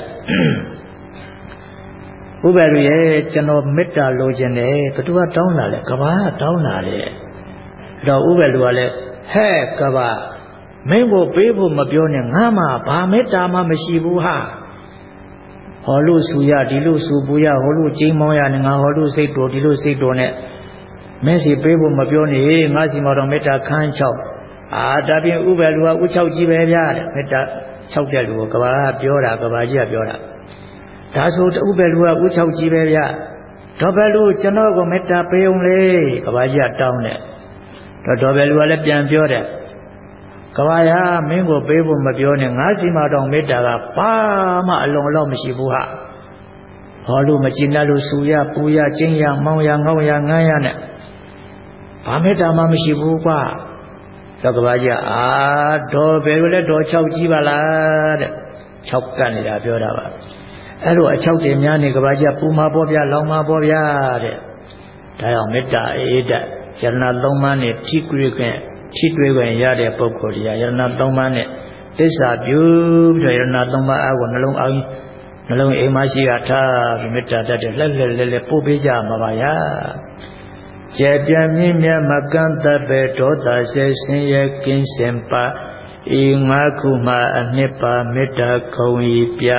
ဥပ္ပလူရဲ့ကျွန်တော်မေတ္တာလိုချင်တယ်ဘသူကတောင်းလာလဲကဘာကတောင်းလာတယ်အဲ့တော့ဥပ္ပလူကလည်းဟဲ့ကဘာမင်းကိုပေးဖို့မပြောနဲ့ငါမှဘာမေတ္တာမှမရှိဘူးဟာဟောလို့ဆူရဒီလို့ဆူပူရဟောလို့ကျင်းမောင်းရနဲ့ငါဟောလို့စိတ်တော်ဒီလို့စိတ်တော်နဲ့မင်းစီပေးဖို့မပြောနဲ့ငါစီမတော်မေတ္တာခန်း6ဒါပြင်ဥပ္ပလူကဥ6ကြီးပဲဗျာတဲ့မေတ္တာ6တဲ့လူကိုကဘာကပြောတာကဘာကြီးကပြောတာဒါဆိုဥပ္ပလူကဥ6ကြီးပဲဗျာတော့ဘယ်လိုကျွန်တော်ကိုမေတ္တာပေးအောင်လေကဘာကြီးကတောင်းတယ်တော့ဘယ်လူကလည်းပြန်ပြောတယ်ကဘာယာမင်းကိုပေးဖို့မပြောနဲ့ငါစီမတော်မေတ္တာကဘာမှအလုံးလောက်မရှိဘူးဟာဟောလို့မကျင်တတ်လို့ဆူရပူရကျင်းရမောင်းရငေါ့ရငန်းရနဲ့ဘာမေတ္တာမှမရှိဘူးကွာတော့ကဘာကြီးတော်ဘယ်လိုလဲတော်6ကြီးပါလားတဲ့6ကတ်နေတာပြောတာပါအဲ့လိုအ6တင်များနေကဘာကြီးပူမှာပေါ့ဗျာလောင်မှာပေါ့ဗျာတဲ့ဒါကြောင့်မေတ္တာအေးတဲ့ယရဏ3ပါးနဲ့ထိတွေ့ခွင့်ရတဲ့ပုဂ္ဂိုလ်တွေကယရဏ3ပါးနဲ့သစ္စာပြုပြီးတော့ယရဏ3ပါးအားကိုနှလုံးအိမ်မရှိကထားပြီးမေတ္တာတတ်တဲ့လက်ပို့ပေးကြမှာပါဗျာကျေပြင်းမြင့်မြတ်မကန့်သက်ပဲဒေါသဆဲဆင်းရဲကင်းစင်ပါဤငါးခုမှအနှစ်ပါမေတ္တာခုံဤပြ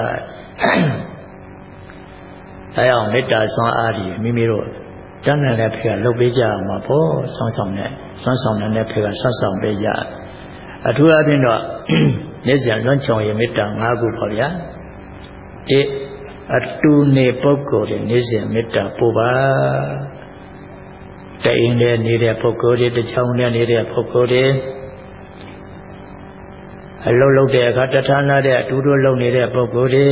အဲအောင်မေတ္တာဆွမ်းအားဒီမိမိတို့တန်းတဲ့ဖေကလှုပ်ပေးကြမှာပေါ့ဆွမ်းဆောင်တဲ့ဖေကဆွမ်းဆောင်ပေးကြအထူးအဖြင့်တော့နေ့စဉ်လွန်ချုံရမေတ္တာ၅ခုပေါ့ဗျာအတူနေပုဂ္ဂိုလ်တွေနေ့စဉ်မေတ္တာပို့ပါတအိမ်နဲ့နေတဲ့ပုဂ္ဂိုလ်တွေတချောင်းနဲ့နေတဲ့ပုဂ္ဂိုလ်တွေအလုံးလုံးတဲ့အခါတဌာနတဲ့အတူတူလုံနေတဲ့ပုဂ္ဂိုလ်တွေ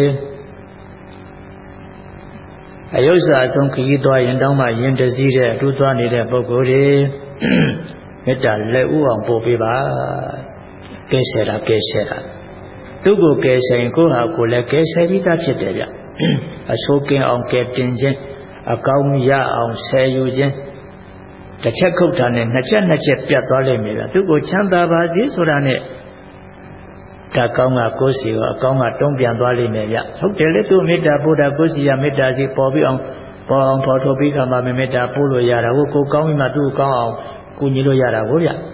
အယုစ္စာအဆုံးခရီးသွားရင်တောင်းမှရင်တစည်းတဲ့အတူသွားနေတဲ့ပုဂ္ဂိုလ်တွေမေတ္တာလက်ဥအောင်ပို့ပေးပါကဲဆယ်တာသူ့ကိုကဲဆယ်ရင်ကိုယ့်ဟာကိုယ်လည်းကဲဆယ်ပြီးသားဖြစ်တယ်ဗျအဆိုးကင်းအောင်ကဲတင်ခြင်းအကောင်းရအောင်ဆယ်ယူခြင်းတစ်ချက်ခုတ်တာနဲ့နှစ်ချက်ပြတ်သွားလိမ့်မယ်ဗျသူ့ကိုချမ်းသာပါစေဆိုတာနဲ့ဓာတ်ကောင်းကကိုယ်စီကိုအကောင်းကတုံးပြန်သွားလိမ့်မယ်ဗျဟုတ်တယ်လေသူမေတ္တာပို့တာကိုယ်စီရမေတ္တာစီပေါ်ပြီးအောင်ဖော်ထုတ်ပြီးခါမှမေတ္တာပို့လို့ရတာကိုကောင်းပြီးမှသူ့ကောင်းအောင်ကူညီလို့ရတာကိုဗျဒါ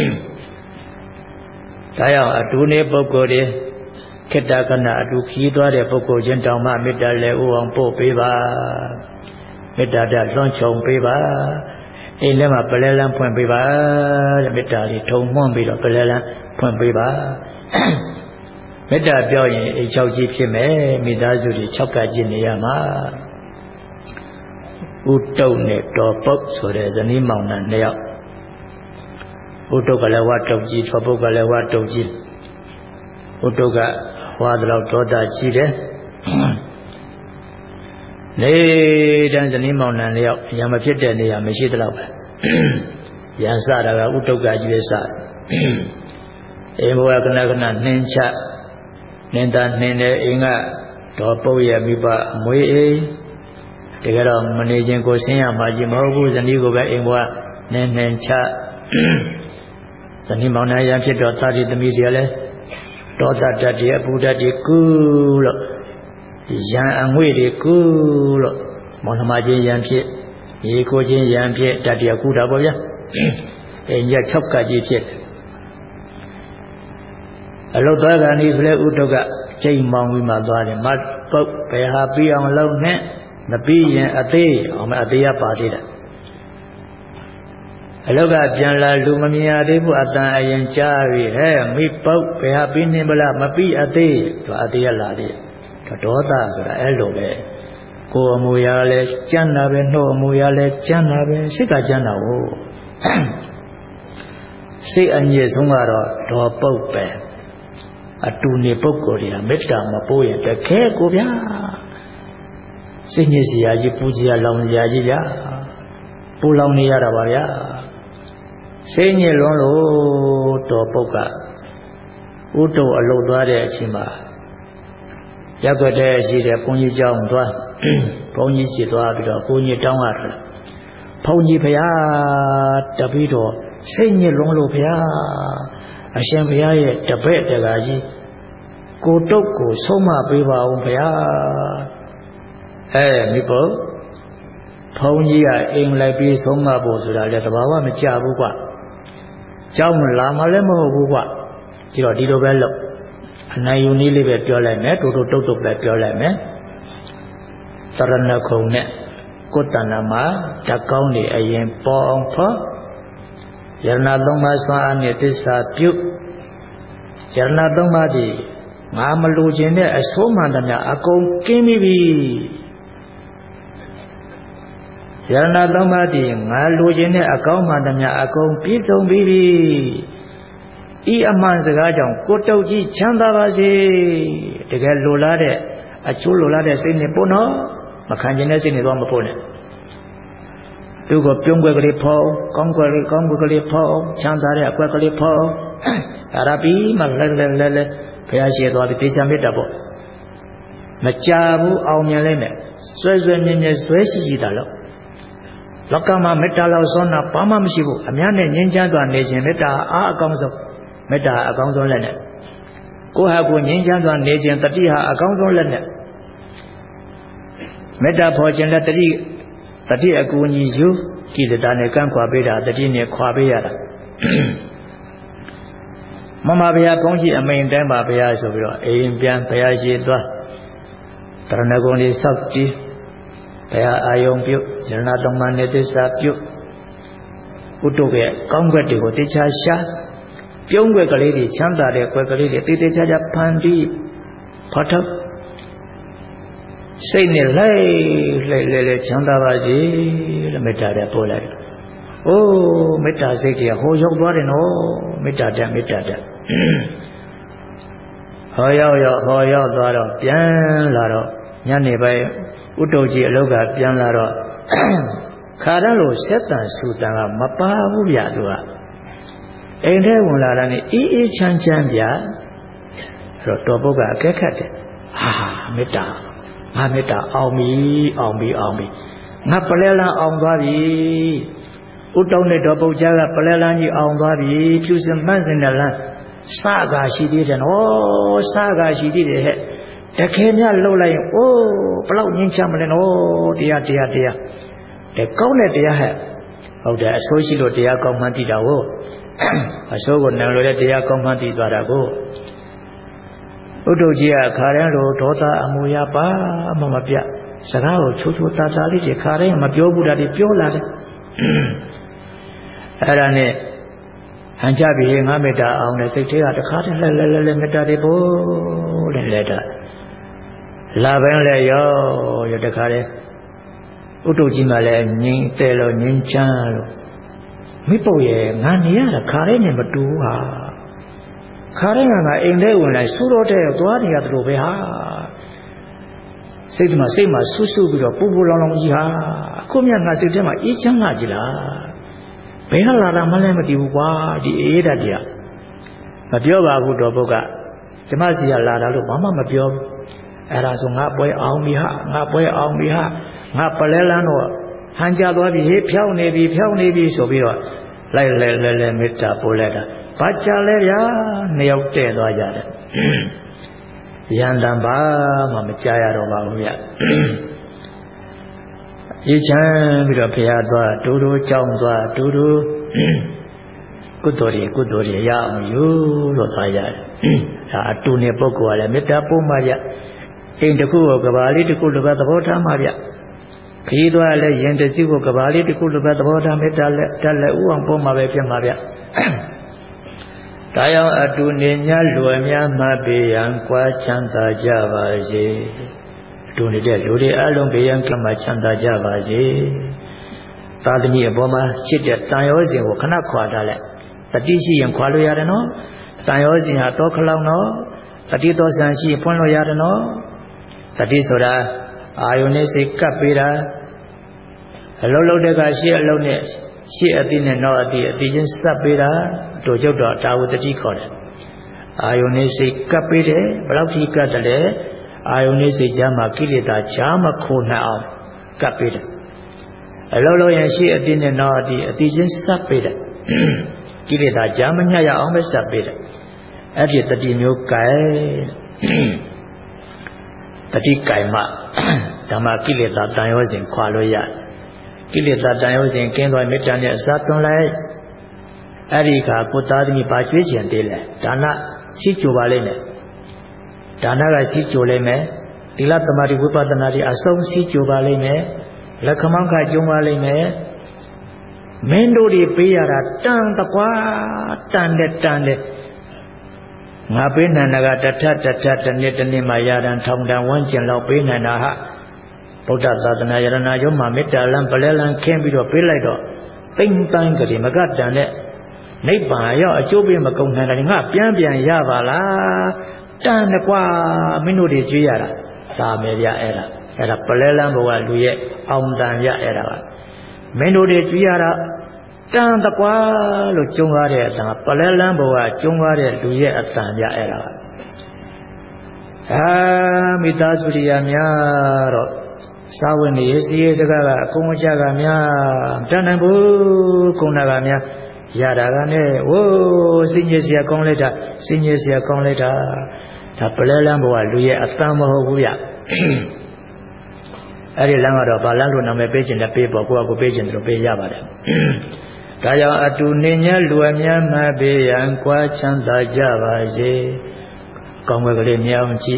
ကြောင့်အတူနေပုဂ္ဂိုလ်တွေခေတ္တကနာအတူခီးသွားတဲ့ပုဂ္ဂိုလ်ချင်းတောင်မှမေတ္တာလည်းဥအောင်ပို့ပေးပါမေတ္တာတလွှမ်းခြုံပေးပါအိမ်ထဲမှာပလဲလန်းဖွင့်ပေးပါတဲ့မေတ္တာလေးထုံမွှန်းပြီးတော့ပလဲလန်းဖွင့်ပေးပါမေတ္တာပြောရင်အိမ်6ကြီးဖြစ်မယ်မိသားစုတွေ6ကတ်ကြီးနေရမှာဥတုတ်နဲ့တော်ပုတ်ဆိုတဲ့ဇနီးမောင်နှံ2ယောက်ဥတုတ်ကလည်းဝါတုတ်ကြီးတော်ပုတ်ကလည်းဝါတုတ်ကြီးဥတုတ်ကဝါတော့ဒေါသကြီးတယ်နေတန်းဇနီးမောင်နှံ2ယောက်ရံမဖြစ်တဲ့နေရာမရှိသလောက်ပဲရံစတာကဥတုတ်ကကြီးပဲစအိမ်ဘဝခဏနှင်းချနှင်းသားနှင်းတဲ့အိမ်ကတော်ပုတ်ရဲ့မိဘအမွေအိမ်တကယ်တော့မနေခြင်းကိုဆင်းရမှာကြီးမဟုတ်ဘူးဇနီးကိုပဲအိမ်ဘဝနှင်းချဇနီးမောင်နှံရံဖြစ်တော့သာတိသမီးတွေလည်းဒေါသတတ်တဲ့အပူတတ်တွေကူလို့ရံအငွေ့တွေကူလို့မောင်နှမချင်းရံဖြစ်ရေကိုချင်းရံဖြစ်တတ်တရားကူတာပေါ့ဗျာအိမ်ကြီး6ကတ်ကြီးဖြစ်အလုတ်သွားကနေဆိုလဲဥတုကချိန်မောင်းပြီးမှသွားတယ်မပုတ်ဘယ်ဟာပြီးအောင်လုပ်နဲ့မပြီးရင်အသေးအောင်မအသေးရပါသေးတယ်အလုတ်ကပြန်လာလူမမြင်ရသေးဘူးအတန်အရင်ကြားပြီဟဲ့မိပုတ်ဘယ်ဟာပြီးနေမလားမပြီးအသေးသူအသေးရလာသေးတယ်ဒေါသဆိုတာအဲ့လိုပဲကိုယ်အမူအရာလဲကြမ်းတာပဲနှုတ်အမူအရာလဲကြမ်းတာပဲစိတ်ကကြမ်းတာဟုတ်စိတ်အညစ်ဆုံးကတော့ဒေါပုတ်ပဲအတူနေပုဂ္ဂိုလ်တွေကမေတ္တာမပို့ရင်တကယ်ကိုဗျာစိတ်ညစ်စရာကြီးပူစရာလောင်စရာကြီးဗျာပူလောင်နေရတာပါဗျာစိတ်ညစ်လွန်းလို့တော်ပုတ်ကဥတုအလုတ်သွားတဲ့အချိန်မှာရက်ွက်တဲ့ရှိတဲ့ဘုန်းကြီးကျောင်းသွားဘုန်းကြီးရှိသွားပြီးတော့ဘုန်းကြီးတောင်းရတယ်ဘုန်းကြီးဖရာတပည့်တော်စိတ်ညစ်လွန်းလို့ဖရာအရှင်ဘုရားရဲ့တပည့်တကာကြီးကိုတုတ်ကိုဆုံးမပေးပါဦးဘုရားမိဖို့ဘုန်းကြီးကအိမ်လိုက်ပြီးဆုံးမဖို့ဆိုတာလေသဘာဝမကြဘူးကွကြောင်းလာမှလည်းမဟုတ်ဘူးကွဒီတော့ဒီလိုပဲလုပ်အနိုင်ယူနည်းလေးပဲပြောလိုက်မယ်တူတုတ်ပဲပြောလိုက်မယ်သရဏခုံနဲ့ကိုယ်တဏ္ဍမှာဓာတ်ကောင်းနေအရင်ပေါ်အောင်ဖော်ယရဏသုံးပါးစွာအနဲ့သစ္စာပြုယရဏသုံးပါးဒီငါမလိုချင်တဲ့အဆိုးမှန်သမျှအကုန်ကင်းပြီးပြီယရဏသုံးပါးဒီငါလိုချင်တဲ့အကောင်းမှန်သမျှအကုန်ပြည့်စုံပြီးပြီဤအမှန်စကားကြောင့်ကိုတုတ်ကြီးချမ်းသာပါစေတကယ်လိုလားတဲ့အချိုးလိုလားတဲ့စိတ်နဲ့ပို့နော်မခံကျင်တဲ့စိတ်နဲ့တော့မပို့နဲ့သူကပြုံးွက်ကလေးဖော်ကောင်းွက်ကလေးဖော်ချမ်းသာတဲ့အကွက်ကလေးဖော်အရာပြီးမှလဲဘုရားရှိသွားပြီးတေချာမေတ္တာပေါ့မကြဘူးအောင်မြင်လိုက်မယ်ဆွဲမြဲဆွဲရှိတာလို့လောကမှာမေတ္တာလောက်ဆုံးတာဘာမှမရှိဘူးအများနဲ့ငြင်းချမ်းစွာနေခြင်းမေတ္တာအားအကောင်းဆုံးမေတ္တာအကောင်းဆုံးလက်နဲ့ကိုယ့်ဟာကိုယ်ငြင်းချမ်းစွာနေခြင်းတတိဟာအကောင်းဆုံးလက်နဲ့မေတ္တာဖော်ခြင်းလက်တတိအကူအညီယူကိလေသာနဲ့ကန့်ခွာပေးတာတတိနဲ့ခွာပေးရတာမမဘုရားကောင်းကြီးအမိန်တိုင်းပါဘုရားဆိုပြီးတော့အိမ်ပြန်ဘုရားရှိသွားတရဏဂုံလေးစောက်ကြည့်ဘုရားအာယုံပြုယရဏသုံးပါးနဲ့သစ္စာပြုဥတုရဲ့ကောင်းွက်တွေကိုတေချာရှာပြုံးွက်ကလေးတွေချမ်းသာတဲ့ွက်ကလေးတွေတေချာဖန်တီးဖော်ထုတ်စိတ်နဲ့လဲချမ်းသာပါစေလို့မေတ္တာနဲ့ပို့လိုက်။အိုးမေတ္တာစိတ်တွေဟိုရောက်သွားတယ်နော်မေတ္တာတက်ဟောရောက်သွားတော့ပြန်လာတော့ညနေပိုင်းဥတုကြီးအလောက်ကပြန်လာတော့ခါရလို့ဆက်တန်ဆူတန်ကမပါဘူးဗျသူကအိမ်ထဲဝင်လာတာနဲ့အေးချမ်းဗျအဲ့တော့တော်ပုတ်ကအကဲခတ်တယ်ဟာမေတ္တာငါမေတ္တာအောင်ပြီငါပလဲလန်းအောင်သွားပြီဥတုံနဲ့တော်ပုတ်ကြားကပလဲလန်းကြီးအောင်သွားပြီဖြူစင်ပန်းစင်တဲ့လန်းစကားရှိသေးတယ်နော်စကားရှိသေးတယ်ဟဲ့တခဲမြလှုပ်လိုက်ရင်အိုးဘလောက်ငြင်းချမလဲနော်တရားတဲ့ကောင်းတဲ့တရားဟဲ့ဟုတ်တယ်အဆိုးရှိလို့တရားကောင်းမှန်းသိတာကိုအဆိုးကိုနံလို့တဲ့တရားကောင်းမှန်းသိသွားတာကိုဥဒ္ဓကြီးကခါတိုင်းလိုဒေါသအမူအရာပါမပြစကားကိုချိုးတာလေးတွေခါတိုင်းမပြောဘူးတာတွေပြောလာတယ်အဲ့ဒါနဲ့ဟန်ကြပြီငါမေတ္တာအောင်တဲ့စိတ်ထဲကတခါတည်းလဲမေတ္တာတွေပို့လက်တာလာပိုင်းလဲရောတခါတည်းဥဒ္ဓကြီးမှလည်းငြင်းတယ်လို့ငြင်းချမ်းလို့မိပုတ်ရဲ့ငါနေရတာခါတိုင်းနဲ့မတူဘူးဟာခါတိုင်းကငါအိမ်ထဲဝင်လိုက်ဆူတော့တဲ့သွားနေရတယ်လို့ပဲဟာစိတ်မှာဆူပြီးတော့ပူလောင်ကြီးဟာအခုမြတ်ငါစိတ်ထဲမှာအေးချမ်းလာကြလားဘယ်ကလာတာမှလည်းမသိဘူးကွာဒီအေးဓာတ်တွေကမပြောပါဘူးတော်ဘုတ်ကကျမစီကလာတာလို့ဘာမှမပြောဘူးအဲ့ဒါဆိုငါပွဲအောင်ပြီဟာငါပလဲလန်းတော့ဟန်ကြသွားပြီဟေးဖြောင်းနေပြီဆိုပြီးတော့လိုက်လဲမေတ္တာပို့လိုက်တာဘာကြလဲဗျာနှစ်ယောက်တဲ့သွားကြတယ်ရန်တန်ပါမှမကြရတော့ပါဘူးဗျရေးချမ်းပြီးတော့ဖရာသွားဒူကြောင်းသွားဒူကုသိုလ်တွေရအောင်ယူလို့သွားရတယ်ဒါအတူနေပုဂ္ဂိုလ်ကလည်းမေတ္တာပို့မှဗျအိမ်တစ်ခုကိုကဘာလေးတစ်ခုလိုပဲသဘောထားမှဗျခီးသွားလဲရင်တစီကိုကဘာလေးတစ်ခုလိုပဲသဘောထားမေတ္တာလက်တက်လက်ဥအောင်ပို့မှပဲဖြစ်မှာဗျဒါကြောင့်အတူနေညလွယ်များမှပေးရန်ကြွားချမ်းသာကြပါစေအတူနေတဲ့လူတွေအလုံးပေးရန်ကမှချမ်းသာကြပါစေသာသမီအပေါ်မှာချစ်တဲ့တန်ရောစဉ်ကိုခဏခွာထားလိုက်တတိရှိရင်ခွာလို့ရတယ်နော်တန်ရောစဉ်ဟာတောခလောင်နော်တတိတော်ဆန်ရှိဖွင့်လို့ရတယ်နော်တတိဆိုတာအာယုန်နဲ့စိတ်ကပ်ပေးတာအလုံးလုံးတဲ့ကရှေ့အလုံးနဲ့ရှေ့အသိနဲ့နောက်အသိချင်းစပ်ပေးတာတို့ကျုပ်တော့ဒါဝတ္တိခေါ်တယ်အာယုန်နဲ့စိတ်ကပ်ပေးတယ်ဘယ်လောက်ထိကပ်တယ်လဲအာယုန်နဲ့စိတ်ကြားမှာကိလေသာကြားမခိုးနှံ့အောင်ကပ်ပေးတယ်အလုံးလုံးရဲ့ရှေ့အသိနဲ့နောက်အသိချင်းစပ်ပေးတယ်ကိလေသာကြားမညှရအောင်ပဲစပ်ပေးတယ်အဲ့ဒီတတိမျိုးကဲတတိကံမှဓမ္မကိလေသာတန်ရောစဉ်ခွာလို့ရကိလေသာတန်ရောစဉ်ကင်းသွားမေတ္တာနဲ့အစားသွန်းလိုက်အဲ့ဒီကကိုသားသမီးပါကျွေးကျင်သေးလဲဒါနစီးကြိုပါလိမ့်မယ်ဒါနကစီးကြိုလိမ့်မယ်သီလသမာဓိဝိပဿနာတွေအဆုံးစီးကြိုပါလိမ့်မယ်လက်ခမောင်းခကျုံပါလိမ့်မယ်မင်းတို့တွေပေးရတာတန်တကွာတန်တဲ့ငါပေးနိုင်တာကတထတနေ့မှရတန်ထောင်တန်ဝန်းကျင်လောက်ပေးနိုင်တာဟာဗုဒ္ဓသာသနာယရဏယုံမှာမေတ္တာလမ်းပလဲလမ်းခင်းပြီးတော့ပေးလိုက်တော့သိမ့်တိုင်းကြတယ်မကတန်တဲ့နိဗ္ဗာန်ရောက်အကျိုးပေးမကုန်နိုင်တယ်ငါပြန်ရပါလားတန်တကွာမင်းတို့တွေကြွေးရတာဒါမယ်ဗျအဲ့ဒါပလဲလမ်းဘဝလူရဲ့အောင်တန်ရအဲ့ဒါပါမင်းတို့တွေကြွရတာတန်တကွာလို့ကျုံကားတဲ့အတန်ပလဲလန်းဘဝကျုံကားတဲ့လူရဲ့အတန်ပြအဲ့ဒါမိသားစုရများတော့စာဝင်နေစီရေးစကားကအကုန်အကြကများတန်နိုင်ဘူးကုဏကများရတာကနဲ့ဝိုးစင်ကြီးเสียကောင်းလိုက်တာစင်ကြီးเสียကောင်းလိုက်တာဒါပလဲလန်းဘဝလူရဲ့အတန်မဟုတ်ဘူးဗျအဲ့ဒီလမ်းကတော့ဘာလမ်းလို့နာမည်ပေးခြင်းနဲ့ပေးပေါ့ကိုယ့်အကူပေးခြင်းတို့ပေးရပါတယ်ဒါကြောင့်အတူနေညလူအများမှပေးရန်ကြွားချမ်းသာကြပါစေကောင်းွယ်ကလေးမြောင်ကြည့်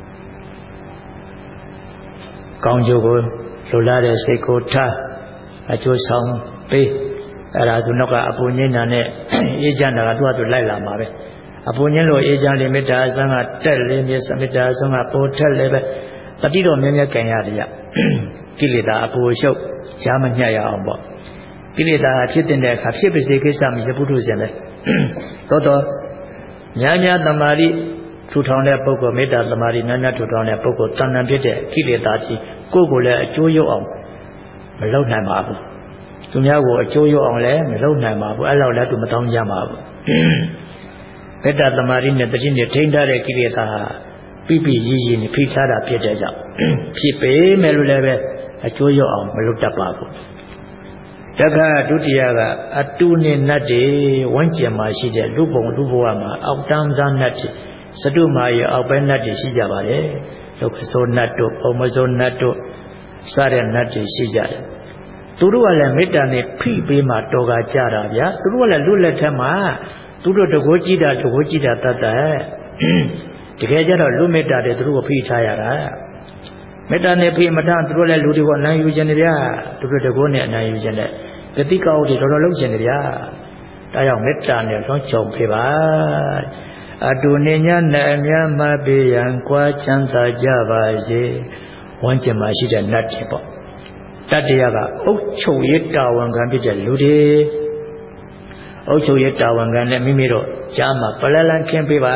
ကောင်းကျိုးကိုလိုလားတဲ့စိတ်ကိုထားအကျိုးဆောင်ပေးအဲ့ဒါဆိုတော့ကအပူညင်းတာနဲ့အေးချမ်းတာကသူ့အတူလိုက်လာမှာပဲအပူညင်းလို့အေးချမ်းလေမေတ္တာအစံကတက်လေမေတ္တာအစံကပိုထက်လေပဲတတိတော်မြဲမြဲကြံရတယ်ရကိလေသာအပူရှုပ်ရှားမညှက်ရအောင်ပေါ့ကိလေသာဖြစ်တဲ့အခါဖြစ်ပါစေကိစ္စမရှိပုထုဇဉ်ပဲတော့များများတမာရီထူထောင်တဲ့ပုဂ္ဂိုလ်မေတ္တာတမာရီများများထူထောင်တဲ့ပုဂ္ဂိုလ်တဏ္ဍာဖြစ်တဲ့ကိလေသာကြီးကိုယ့်ကိုယ်လည်းအကျိုးရောက်အောင်မလုပ်နိုင်ပါဘူးသူများကိုအကျိုးရောက်အောင်လည်းမလုပ်နိုင်ပါဘူးအဲ့လောက်လည်းသူမတောင်းကြပါဘူးမေတ္တာတမာရီနဲ့တတိနဲ့ထိန်းထားတဲ့ကိလေသာပြပြရည်ရည်နဲ့ဖိထားတာဖြစ်တဲ့ကြောင့်ဖြစ်ပေမဲ့လို့လည်းပဲအကျိုးရောက်အောင်မလုပ်တတ်ပါဘူးတက္ကဒုတိယကအတုနဲ့နတ်တွေဝန်းကျင်မှာရှိတဲ့လူပုံလူဘဝမှာအောက်တန်းစားနတ်တွေစတုမာရအောက်ပဲနတ်တွေရှိကြပါတယ်ဒုက္ခဆိုနတ်တို့ပုံမဆိုနတ်တို့စတဲ့နတ်တွေရှိကြတယ်သူတို့ကလည်းမေတ္တာနဲ့ဖိပေးမှတော်ကကြတာဗျာသူတို့ကလည်းလူလက်ထက်မှာသူတို့တကိုးကြည့်တာတတ်တယ်တကယ်ကြတော့လူမေတ္တာတွေသူတို့ကိုဖိထားရတာမေတ္တာနဲ့ဖိမထားသူတို့လည်းလူတွေကိုအနိုင်ယူခြင်းတွေဗျာသူတို့တကိုးနဲ့အနိုင်ယူခြင်းနဲ့ဂတိကောက်တွေတော်တော်လုံးခြင်းတွေဗျာဒါကြောင့်မေတ္တာနဲ့လွှမ်းခြုံဖိပါအတူနေညနဲ့အများမှပေးရန်ကြွားချမ်းသာကြပါစေဝန်းကျင်မှာရှိတဲ့နတ်တွေပေါ့တတ္တရာကအုတ်ချုပ်ရတာဝန်ခံဖြစ်တဲ့လူတွေအုတ်ချုပ်ရတာဝန်ခံနဲ့မိမိတို့ကြားမှာပလဲလန်းခင်းပေးပါ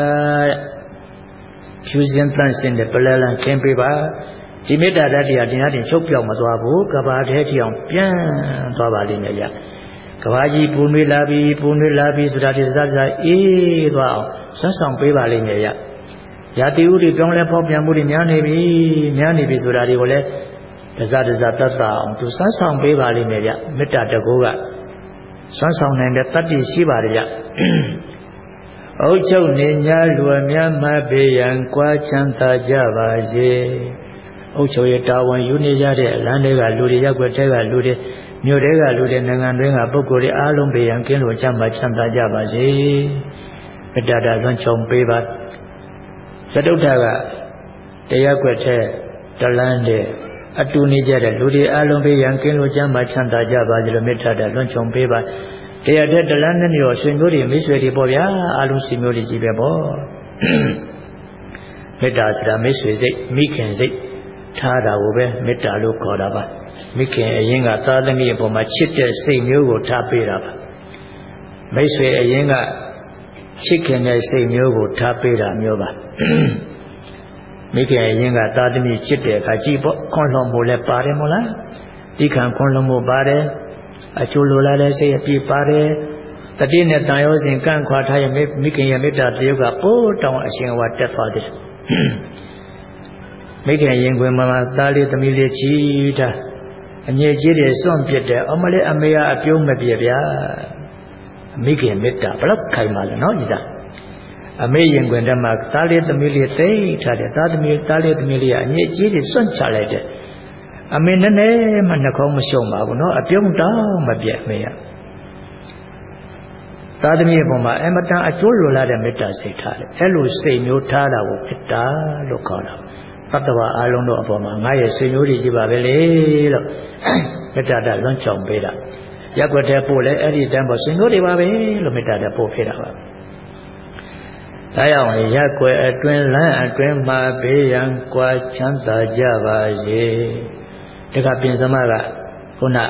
ဖြူစင်တန့်စင်တဲ့ပလဲလန်းခင်းပေးပါဒီမေတ္တာဓာတ်တရားတင်ချုပ်ပြောင်းမသွားဘူးကဘာထဲထီအောင်ပြန်သွားပါလိမ့်မယ်ရကဘာကြီးပူနွေးလာပြီဆိုတာဒီစားအေးသွားအောင်ဆွမ်းဆောင်ပေးပါလိမ့်မယ်ရရာတိဥတွေပြောင်းလဲဖောက်ပြန်မှုတွေများနေပြီဆိုတာတွေကိုလည်းတစားတတ်အောင်သူဆွမ်းဆောင်ပေးပါလိမ့်မယ်ရမေတ္တာတကူကဆွမ်းဆောင်နိုင်တဲ့တတ္တိရှိပါတယ်ရအုတ်ချုပ်နေညာလူအများမှပေးရန်ကြွားချမ်းသာကြပါစေအုတ်ချုပ်ရတာဝန်ယူနေကြတဲ့လမ်းတွေကလူတွေရက်ွက်ထဲကလူတွေမြို့တွေကလူတွေနိုင်ငံတွင်းကပုဂ္ဂိုလ်တွေအားလုံးပေးရန်ကင်းလို့ချမ်းသာကြပါစေမေတ္တာဓာတ်လွှမ်းခြုံပေးပါသတုဋ္ဌကတရားကွက်ထဲတလန်းတဲ့အတူနေကြတဲ့လူတွေအားလုံးပေးရန်ကင်းလို့ချမ်းသာကြပါစေလို့မေတ္တာဓာတ်လွှမ်းခြုံပေးပါတရားတဲ့တလန်းနဲ့ရောဆွေမျိုးတွေမိတ်ဆွေတွေပေါ့ဗျာအားလုံးစီမျိုးတွေကြီးပဲပေါ့မေတ္တာဆိုတာမိတ်ဆွေစိတ်မိခင်စိတ်ထားတာကိုပဲမေတ္တာလို့ခေါ်တာပါမိခင်အရင်ကသားသမီးအပေါ်မှာချစ်တဲ့စိတ်မျိုးကိုထားပေးတာပါမိတ်ဆွေအရင်ကချစ်ခင်တဲ့စိတ်မျိုးကိုထားပေးတာမျိုးပါမိခင်အရင်ကသားသမီးချစ်တဲ့အခါကြည့်ပေါ့ခွန်လွန်မှုလည်းပါတယ်မို့လားတိခံခွန်လွန်မှုပါတယ်အကျိုးလိုလားတဲ့စိတ်အပြည့်ပါတယ်တတိနဲ့တန်ရောစဉ်ကန့်ခွာထားရဲ့မိခင်ရဲ့မေတ္တာတယုတ်ကပိုးတောင်အရှင်ဝါတက်သွားတယ်မိခင်ရင်ခွင်မှာသားလေးသမီးလေးချီထားအငြိကြီးတွေစွန့်ပစ်တယ်အမလေးအမေကအပြုံးမပြဗျာမိခင်မေတ္တာဘယ်လောက်ခိုင်ပါလဲနော်ညီသားအမေရင်ခွင်ထဲမှာသားလေးသမီးလေးသိထားတယ်သားလေးသမီးလေးကအငြိကြီးတွေစွန့်ချလိုက်တယ်အမေနည်းနည်းမှနှခေါင်းမရှုံပါဘူးနော်အပြုံးတောင်မပြတ်မေရသားသမီးအပေါ်မှာအမတန်အကျိုးလိုလားတဲ့မေတ္တာစိတ်ထားတယ်အဲ့လိုစိတ်မျိုးထားတာကိုမေတ္တာလို့ခေါ်တာတတ္တဝါအလုံးတို့အပေါ်မှာငါရဲ့ဆွေမျိုးတွေကြီးပါပဲလေလို့မေတ္တာဓာတ်လွှမ်းခြုံပေးတာရက်ွက်တဲ့ပို့လဲအဲ့ဒီတန်းပေါ်ဆွေမျိုးတွေပါပဲလို့မေတ္တာဓာတ်ပို့ပေးတာပါဒါကြောင့်ရက်ွယ်အတွင်းလမ်းအတွင်းမှာဘေးရန်ကွာချမ်းသာကြပါစေတခါပြင်စမကခုန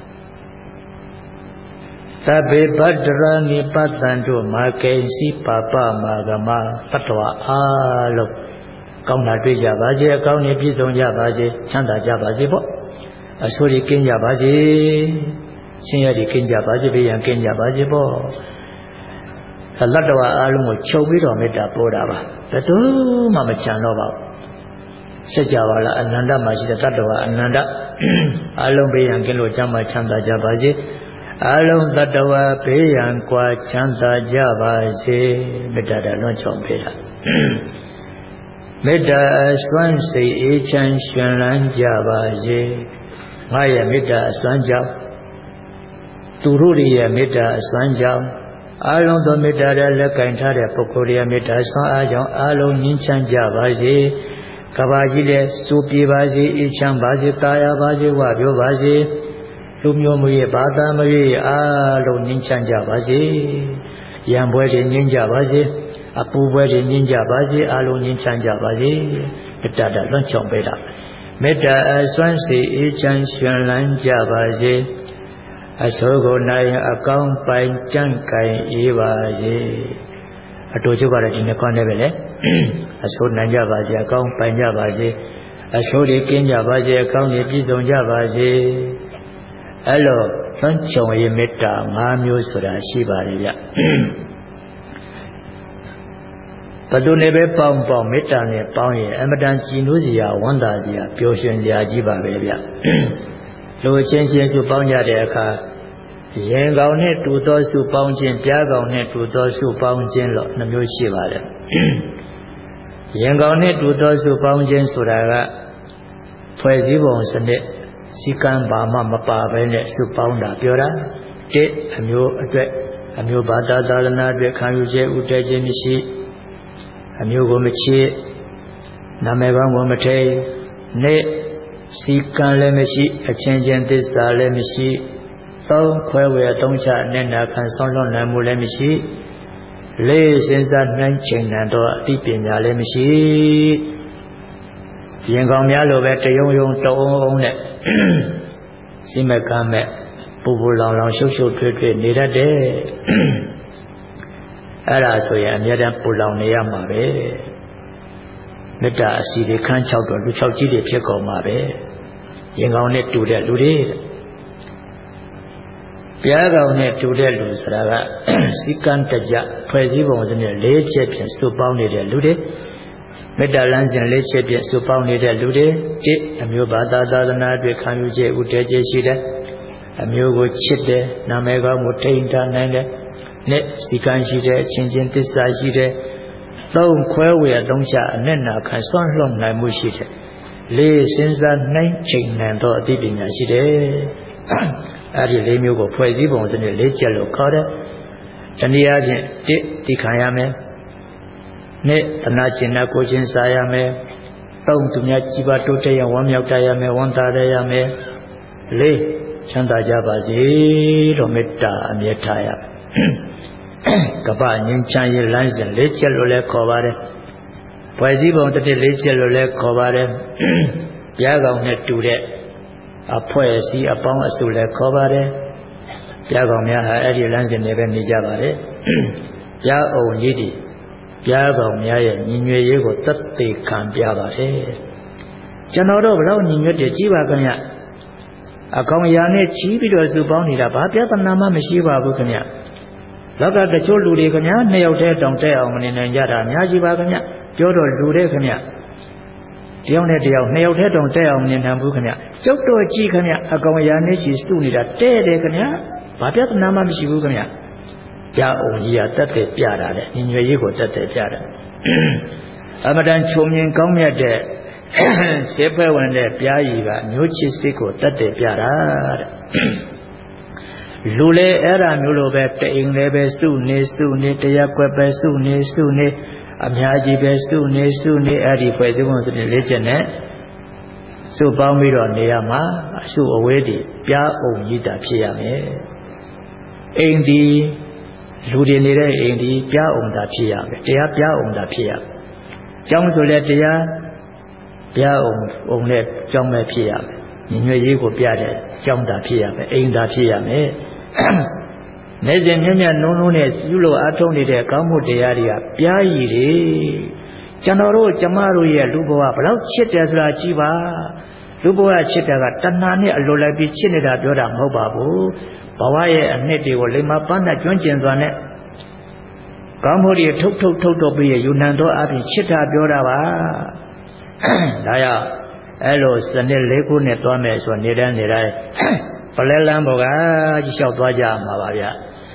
သဗ္ဗေဗတ္တရာနိပတ္တံတို့မာကိဉ္စီပါပမာဂမတတ္တဝါအားလုံးကောင်းတာတွေ့ကြပါစေအကောင်းတွေပြည့်စုံကြပါစေချမ်းသာကြပါစေပေါ့အဆိုးတွေကင်းကြပါစေဆင်းရဲတွေကင်းကြပါစေဘေးရန်ကင်းကြပါစေပေါ့လတ္တဝါအားလုံးကိုချုပ်ပြီးတော့မေတ္တာပို့တာပါဘယ်သူမှမချမ်းတော့ပါဘူးစัจ java လားအနန္တမှာရှိတဲ့တတ္တဝါအနန္တအားလုံးဘေးရန်ကင်းလို့ချမ်းသာချမ်းသာကြပါစေအားလုံးတတ္တဝါဘေးရန်ကွာချမ်းသာကြပါစေမေတ္တာတော်လွှမ်းခြုံပေးတာမေတ္တာအစွမ်းစိတ်အေးချမ်းရှင်လန်းကြပါစေငါရဲ့မေတ္တာအစွမ်းကြောင့်သူတို့ရဲ့မေတ္တာအစွမ်းကြောင့်အားလုံးသောမေတ္တာရဲ့လက်ကင်ထားတဲ့ပုဂ္ဂိုလ်ရဲ့မေတ္တာဆွမ်းအားကြောင့်အားလုံးငြိမ်းချမ်းကြပါစေကဘာကြီးလည်းစိုးပြေပါစေအေးချမ်းပါစေတာယာပါစေဝပြောပါစေလူမျိုးမျိုးရဲ့ဘာသာမရွေးအားလုံးငြိမ်းချမ်းကြပါစေရံပွဲတွေငြိမ်းကြပါစေအပူပွဲတွေငြိမ်းကြပါစေအားလုံးငြိမ်းချမ်းကြပါစေမေတ္တာတော်လွှမ်းခြုံပေးတာမေတ္တာအစွမ်းစီအေးချမ်းရှင်လန်းကြပါစေအစိုးကိုနိုင်အကောင်းပိုင်ကြံ့ကြိုင်အေးပါစေအတူချုပ်ကတော့ဒီနှစ်ခွန်းနဲ့ပဲလေအစိုးနိုင်ကြပါစေအကောင်းပိုင်ကြပါစေအစိုးတွေကင်းကြပါစေအကောင်းတွေပြည့်စုံကြပါစေအဲ့လိုလွှမ်းခြုံရေးမေတ္တာ၅မျိုးဆိုတာရှိပါတယ်ဗျဘသူနဲ့ပဲပေါင်းမေတ္တာနဲ့ပေါင်းရင်အမတန်ကြည်နူးစရာဝမ်းသာစရာပျော်ရွှင်စရာကြီးပါပဲဗျလူချင်းချင်းစုပေါင်းကြတဲ့အခါရင်ကောင်နဲ့တူသောစုပေါင်းခြင်းပြားကောင်နဲ့တူသောစုပေါင်းခြင်းလို့နှမျိုးရှိပါတယ်ရင်ကောင်နဲ့တူသောစုပေါင်းခြင်းဆိုတာကဖွဲ့စည်းပုံစနစ်စီကံဘာမှမပါဘဲနဲ့စုပေါင်းတာပြောတာတစ်အမျိုးအတွက်အမျိုးဘာသာသာသနာအတွက်ခံယူခြင်းဥတည်ခြင်းမရှိအမျိုးကိုမချစ်နာမည်ကောင်းကိုမထိန်နှစ်စီကံလည်းမရှိအချင်းချင်းသစ္စာလည်းမရှိသုံးခွဲဝေသုံးချအနစ်နာခံဆုံးလွတ်နိုင်မှုလည်းမရှိလေးစဉ်းစားနှိုင်းချိန်နိုင်သောအသိပညာလည်းမရှိရင်ကောင်များလိုပဲတယုံယုံတုံအောင်နဲ့စိမကမ်းမဲ့ပူပူလောင်လောင်ရှုပ်ရှုပ်ထွေးထွေးနေတတ်တယ်အဲ့ဒါဆိုရင်အများတန်းပူလောင်နေရမှာပဲမေတ္တာအစီတွေခန်း6တော့လူ6ကြီးတွေဖြစ်ကုန်မှာပဲရင်ကောင်နဲ့တူတဲ့လူတွေပြားကောင်နဲ့တူတဲ့လူဆိုတာကစီကံတကြဖွဲ့စည်းပုံစနစ်၄ချက်ဖြင့်စုပေါင်းနေတဲ့လူတွေမေတ္တာလမ်းစဉ်၄ချက်ဖြင့်စုပေါင်းနေတဲ့လူတွေတစ်အမျိုးဘာသာသာသနာအတွက်ခံယူခြင်းဥတည်ခြင်းရှိတယ်အမျိုးကိုချစ်တယ်နာမည်ကောင်းကိုထိန်းထားနိုင်တယ်နှစ်စီကံရှိတယ်အချင်းချင်းသစ္စာရှိတယ်သုံးခွဲဝေသုံးချအနစ်နာခံစွန့်လွတ်နိုင်မှုရှိတယ်လေးစဉ်းစားနှိုင်းချိန်နိုင်သောအသိပညာရှိတယ်အဲ့ဒီလေးမျိုးကိုဖွဲ့စည်းပုံစနစ်၄ချက်လို့ခေါ်တယ်တနည်းအားဖြင့်တစ်သိခံရမယ်နှစ်သနာကျင်နာကိုချင်းစားရမယ်သုံးသူများကြည်ပါတိုးတက်ရဝမ်းမြောက်တတ်ရမယ်ဝန်တာရမယ်လေးချမ်းသာကြပါစေလို့မေတ္တာအမြဲထားရမယ်ကပ္ပငြိမ်းချမ်းရေးလမ်းစဉ်၄ချက်လို့လည်းခေါ်ပါတယ်ဖွဲ့စည်းပုံတစ်၄ချက်လို့လည်းခေါ်ပါတယ်ပြားကောင်နဲ့တူတဲ့အဖွဲ့အစည်းအပေါင်းအစုလည်းခေါ်ပါတယ်ပြားကောင်များဟာအဲ့ဒီလမ်းစဉ်တွေပဲနေကြပါတယ်ပြားအုံကြီးဒီပြားကောင်များရဲ့ညီညွတ်ရေးကိုသက်သေခံပြပါတယ်ကျွန်တော်တို့ဘလောက်ညီညွတ်တယ်ကြည်ပါခင်ဗျအကောင်ရာနဲ့ချီးပြီးတော့စုပေါင်းနေတာဘာပြဿနာမှမရှိပါဘူးခင်ဗျလောကတချို့လူတွေခင်ဗျာ2ယောက်တည်းတောင်တဲ့အောင်မနေနိုင်ကြတာအများကြီးပါခင်ဗျပြောတော့လူတဲ့ခင်ဗျတယောက်နဲ့တယောက်2ယောက်တည်းတောင်တဲ့အောင်မနေနိုင်ဘူးခင်ဗျကျုပ်တော်ကြည့်ခင်ဗျအကောင်ရာနဲ့ချီစုနေတာတဲ့တယ်ခင်ဗျဘာပြဿနာမှမရှိဘူးခင်ဗျပြအောင်ကြီးကတက်တဲ့ပြတာလေညီညွတ်ရေးကိုတက်တဲ့ပြတာအမတန်ချုံမြင်ကောင်းမြတ်တဲ့ဆေးဖွဲ့ဝင်တဲ့ပြားကြီးကမျိုးချစ်စိတ်ကိုတက်တဲ့ပြတာတဲ့လူလေအဲ့ဒါမျိုးလိုပဲတအိမ်လည်းပဲစုနေတရားကွက်ပဲစုနေအများကြီးပဲစုနေအဲ့ဒီဖွဲ့စည်းပုံစနစ်၄ချက်နဲ့စုပေါင်းပြီးတော့နေရမှာအစုအဝေးဒီပြားအောင်ကြီးတာဖြစ်ရမယ်အိမ်ဒီလူတွေနေတဲ့အိမ်ဒီပြားအောင်တာဖြစ်ရမယ်တရားပြားအောင်တာဖြစ်ရမယ်ကျောင်းဆိုလဲတရားပြားအောင်နဲ့ကျောင်းပဲဖြစ်ရမယ်ညီညွတ်ရေးကိုပြတဲ့ကျောင်းတာဖြစ်ရမယ်အိမ်တာဖြစ်ရမယ်နေစဉ်မြတ်မြတ်နုံနဲ့ပြုလို့အားထုတ်နေတဲ့ကောင်းမှုတရားတွေကပြားရည်တွေကျွန်တော်တို့ကျမတို့ရဲ့လူဘဝဘလောက်ချစ်တယ်ဆိုတာကြည်ပါလူဘဝချစ်တာကတဏှာနဲ့အလိုလိုက်ပြီးချစ်နေတာပြောတာမဟုတ်ပါဘူးဘဝရဲ့အနှစ်တွေကိုလိမ္မာပန်းနဲ့ကျွမ်းကျင်စွာနဲ့ကောင်းမှုတွေထုတ်တော့ပြီးယူနံသောအပြင်ချစ်တာပြောတာပါဒါကြောင့်အဲ့လိုစနစ်၄ခုနဲ့သွားမယ်ဆိုနေတိုင်းပလဲလန်းဘောကကြီးလျှောက်သွားကြမှာပါဗျ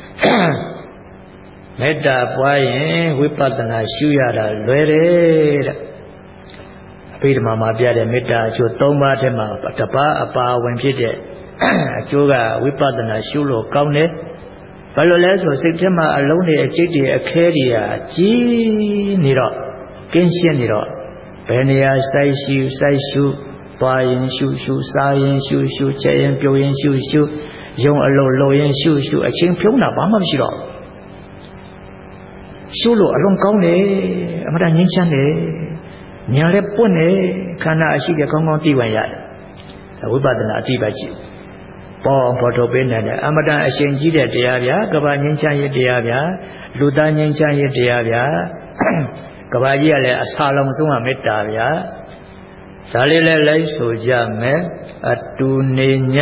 မေတ္တာပွားရင်ဝိပဿနာရှုရတာလွယ်တယ်တဲ့အဘိဓမ္မာမှာပြတဲ့မေတ္တာအကျိုး၃ပါးထဲမှာတစ်ပါးအပါဝင်ဖြစ်တဲ့အကျိုးကဝိပဿနာရှုလို့ကောင်းတယ်ဘာလို့လဲဆိုစိတ်ထဲမှာအလုံးတွေအကျိတ်တွေအခဲတွေကြီးနေတော့ကင်းရှင်းနေတော့ဘယ်နေရာစိုက်ရှုသွားရင်ရှုစားရင်ရှုချက်ရင်ပြုံရင်ရှုရုံအလုံးလိုရင်ရှုအချင်းဖြုံးတာဘာမှမရှိတော့ရှုလို့အလုံးကောင်းတယ်အမှန်တန်ငြိမ်းချမ်းတယ်ညာလည်းပွင့်တယ်ခန္ဓာအရှိတဲ့ကောင်းကောင်းသိဝင်ရတယ်ဝိပဿနာအတိပတ်ကြည့်ပေါ်ထုတ်ပေးနိုင်တယ်အမှန်တန်အရှင်ကြီးတဲ့တရားဗျာကဘာငြိမ်းချမ်းရေးတရားဗျာလူသားငြိမ်းချမ်းရေးတရားဗျာကဘာကြီးကလည်းအစာလုံးဆုံးကမေတ္တာဗျာဒါလေးလည်းလိုက်ဆိုကြမယ်အတူနေည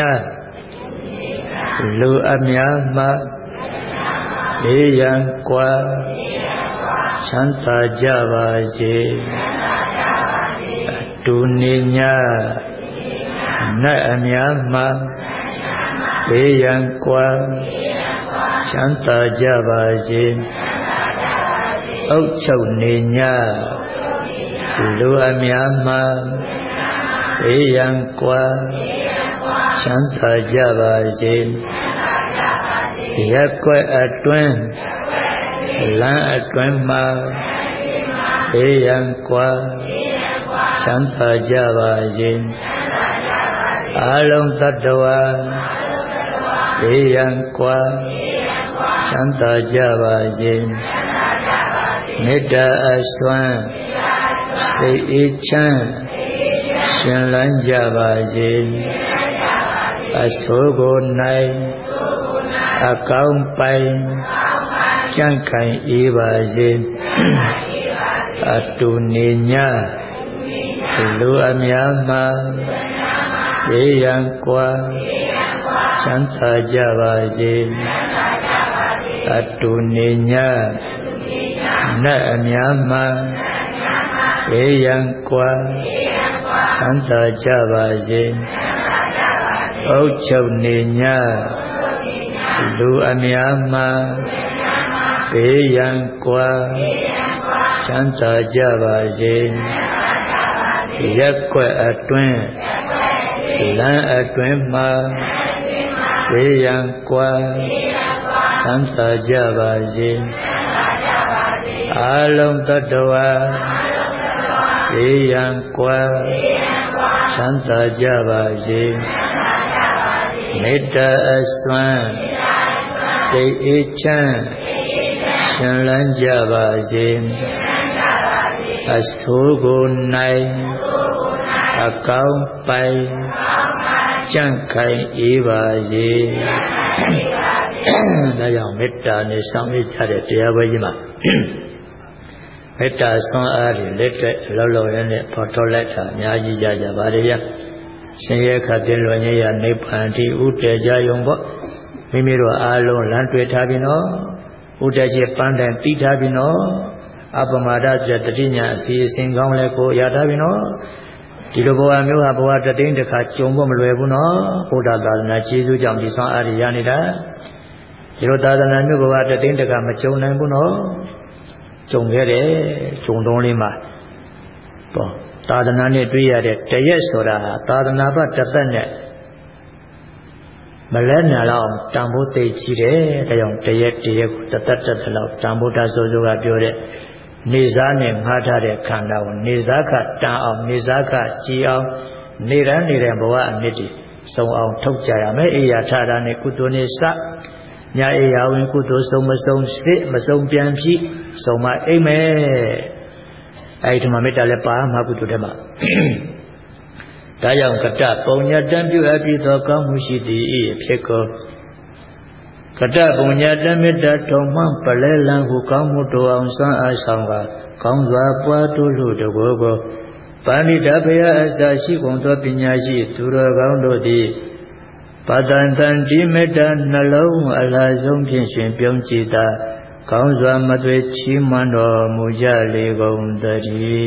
လူအများမှဘေးရန်ကွာချမ်းသာကြပါစေအတူနေညနတ်အများမှဘေးရန်ကွာချမ်းသာကြပါစေအုတ်ချုပ်နေညလူအများမှဘေးရန်ကွာချမ်းသာကြပါစေရက်ကွက်အတွင်းလမ်းအတွင်းမှဘေးရန်ကွာချမ်းသာကြပါစေအလုံးသတ္တဝါဘေးရန်ကွာချမ်းသာကြပါစေမေတ္တာအစွမ်းစိတ်အေးချမ်းရှင်လန်းကြပါစေအဆိုးကိုနိုင်အကောင်းပိုင်ကြံ့ခိုင်အေးပါစေအတူနေညလူအများမှဘေးရန်ကွာချမ်းသာကြပါစေအတူနေညနတ်အများမှဘေးရန်ကွာချမ်းသာကြပါစေအုတ်ချုပ်နေညလူအများမှဘေးရန်ကွာချမ်းသာကြပါစေရက်ကွက်အတွင်းလမ်းအတွင်းမှဘေးရန်ကွာချမ်းသာကြပါစေအလုံးသတ္တဝါဘေးရန်ကွာချမ်းသာကြပါစေမေတ္တာအစွမ်းစိတ်အေးချမ်းရှင်လန်းကြပါစေအဆိုးကိုနိုင်အကောင်းပိုင်ကြံ့ခိုင်အေးပါစေဒါကြောင့်မေတ္တာနဲ့ဆောင်ရွက်ကြတဲ့တရားပွဲကြီးမှာမေတ္တာဆွမ်းအားတွေလက်တွေ့လောရနဲ့ဖော်ထုတ်လိုက်တာအများကြီးကြပါတယ်ဗျရှင်ရဲ့ခတ်တင်လွန်ရနိဗ္ဗာန်တိဥတည်ကြယုံပေါ့မိမိတို့အားလုံးလမ်းတွေ့ထားပြီနော်ဥတည်ချက်ပန်းတိုင်ပြီးထားပြီနော်အပမဒဆိုတဲ့တတိညာအစီအစဉ်ကောင်းလဲကိုရထားပြီနော်ဒီလိုဘဝမျိုးဟာဘဝတသိန်းတစ်ခါကြုံဖို့မလွယ်ဘူးနော်ဘုရားသာသနာကျေးဇူးကြောင့်ဒီဆောင်အားရနေတာဒီလိုသာသနာမျိုးဘဝတသိန်းတစ်ခါမကြုံနိုင်ဘူးနော်ကြုံခဲ့တယ်ကြုံတော်လေးမှာပေါ့သာသနာနဲ့တွေ့ရတဲ့တရက်ဆိုတာသာသနာ့ဘတစ်သက်နဲ့မလဲနာလောက်တန်ဖိုးသိကြီးတယ်ဒါကြောင့်တရက်ကိုတစ်သက်လောက်တန်ဖိုးတာဆိုကပြောတဲ့နေစားနဲ့ငှားထားတဲ့ခန္ဓာကိုနေစားခတန်အောင်နေစားခကြည်အောင်နေရန်နေတဲ့ဘဝအနှစ်တည်စုံအောင်ထုတ်ကြရမယ်အေယာထတာနဲ့ကုသိုလ်နဲ့စညာအေယာဝင်ကုသိုလ်ဆုံးမဆုံးစစ်မဆုံးပြန်ဖြစ်ဆုံးမအိမ်မဲ့အဲ့ဒီမှာမေတ္တာလည်းပါမှာကုသိုလ်ထဲမှာဒါကြောင့်ကတပုံညတံပြုအပ်ပြီးသောကောင်းမှုရှိသည်၏ဖြစ်ကောကတပုံညတံမေတ္တာထုံမှပလဲလံဟုကောင်းမှုတော်အောင်စွမ်းအားဆောင်ပါကောင်းစွာပွားတို့လို့တကောကိုပါဠိတဘယအစရှိကုန်သောပညာရှိသူတော်ကောင်းတို့သည်ပတန်တန်ဒီမေတ္တာနှလုံးအလားဆုံးဖြင့်ရှင်ပြုံးကြည်သာကောင်းစွာမသွေချီးမွမ်းတော်မူကြလေကုန်သတ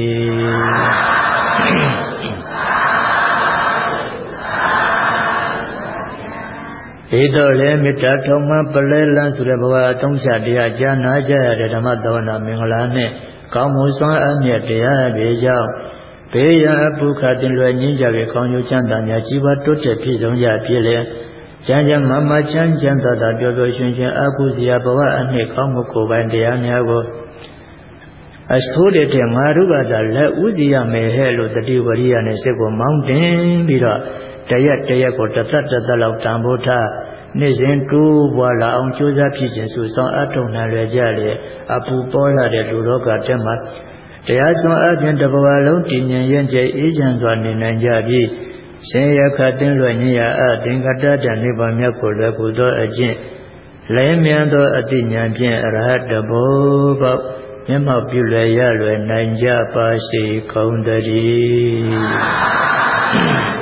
ည်းဤတော့လည်းမေတ္တာထုံမှပလဲလန်းဆိုတဲ့ဘဝအသုံးချတရားကြားနာကြရတဲ့ဓမ္မသဝနာမင်္ဂလာနဲ့ကောင်းမှုစွမ်းအမြတ်တရားတွေကြောင့်ဘေးရန်အပုခတင်လွယ်ငြင်းကြပြီးကောင်းကျိုးချမ်းသာများကြီးပွားတိုးတက်ပြည့်စုံကြဖြစ်လေကျမ်းကျမ်းမာမာချမ်းချမ်းသာသာပျော်ပျော်ရွှင်ရွှင်အကုစရာဘဝအနှစ်ကောင်းမှုကိုယ်ပိုင်တရားများကိုအဆိုးတဲ့ငါတို့ကသာလက်ဥစီရမယ်ဟဲ့လို့တတိဝရိယနဲ့စိတ်ကိုမောင်းတင်ပြီးတော့တရက်ကိုတစ်သက်လောက်တန်ဖိုးထားနေ့စဉ်တိုးပွားလာအောင်ကြိုးစားဖြစ်ခြင်းစုဆောင်အထုံနှံလွယ်ကြလေအပူပေါ်လာတဲ့လူလောကတက်မှာတရားစွမ်းအပြင်တဘဝလုံးတည်ငြိမ်ရင့်ကျက်အေးချမ်းစွာနေနိုင်ကြပြီးရှင်ရခတ်တင်လွယ်ညရာအသင်္ကတတနိဗ္ဗာန်မြတ်ကိုလွယ်ကူသောအကျင့်လဲမြန်သောအတိညာဖြင့်အရဟတဘောပေါမျက်မှောက်ပြုလွယ်ရလွယ်နိုင်ကြပါစေကုန်သတည်း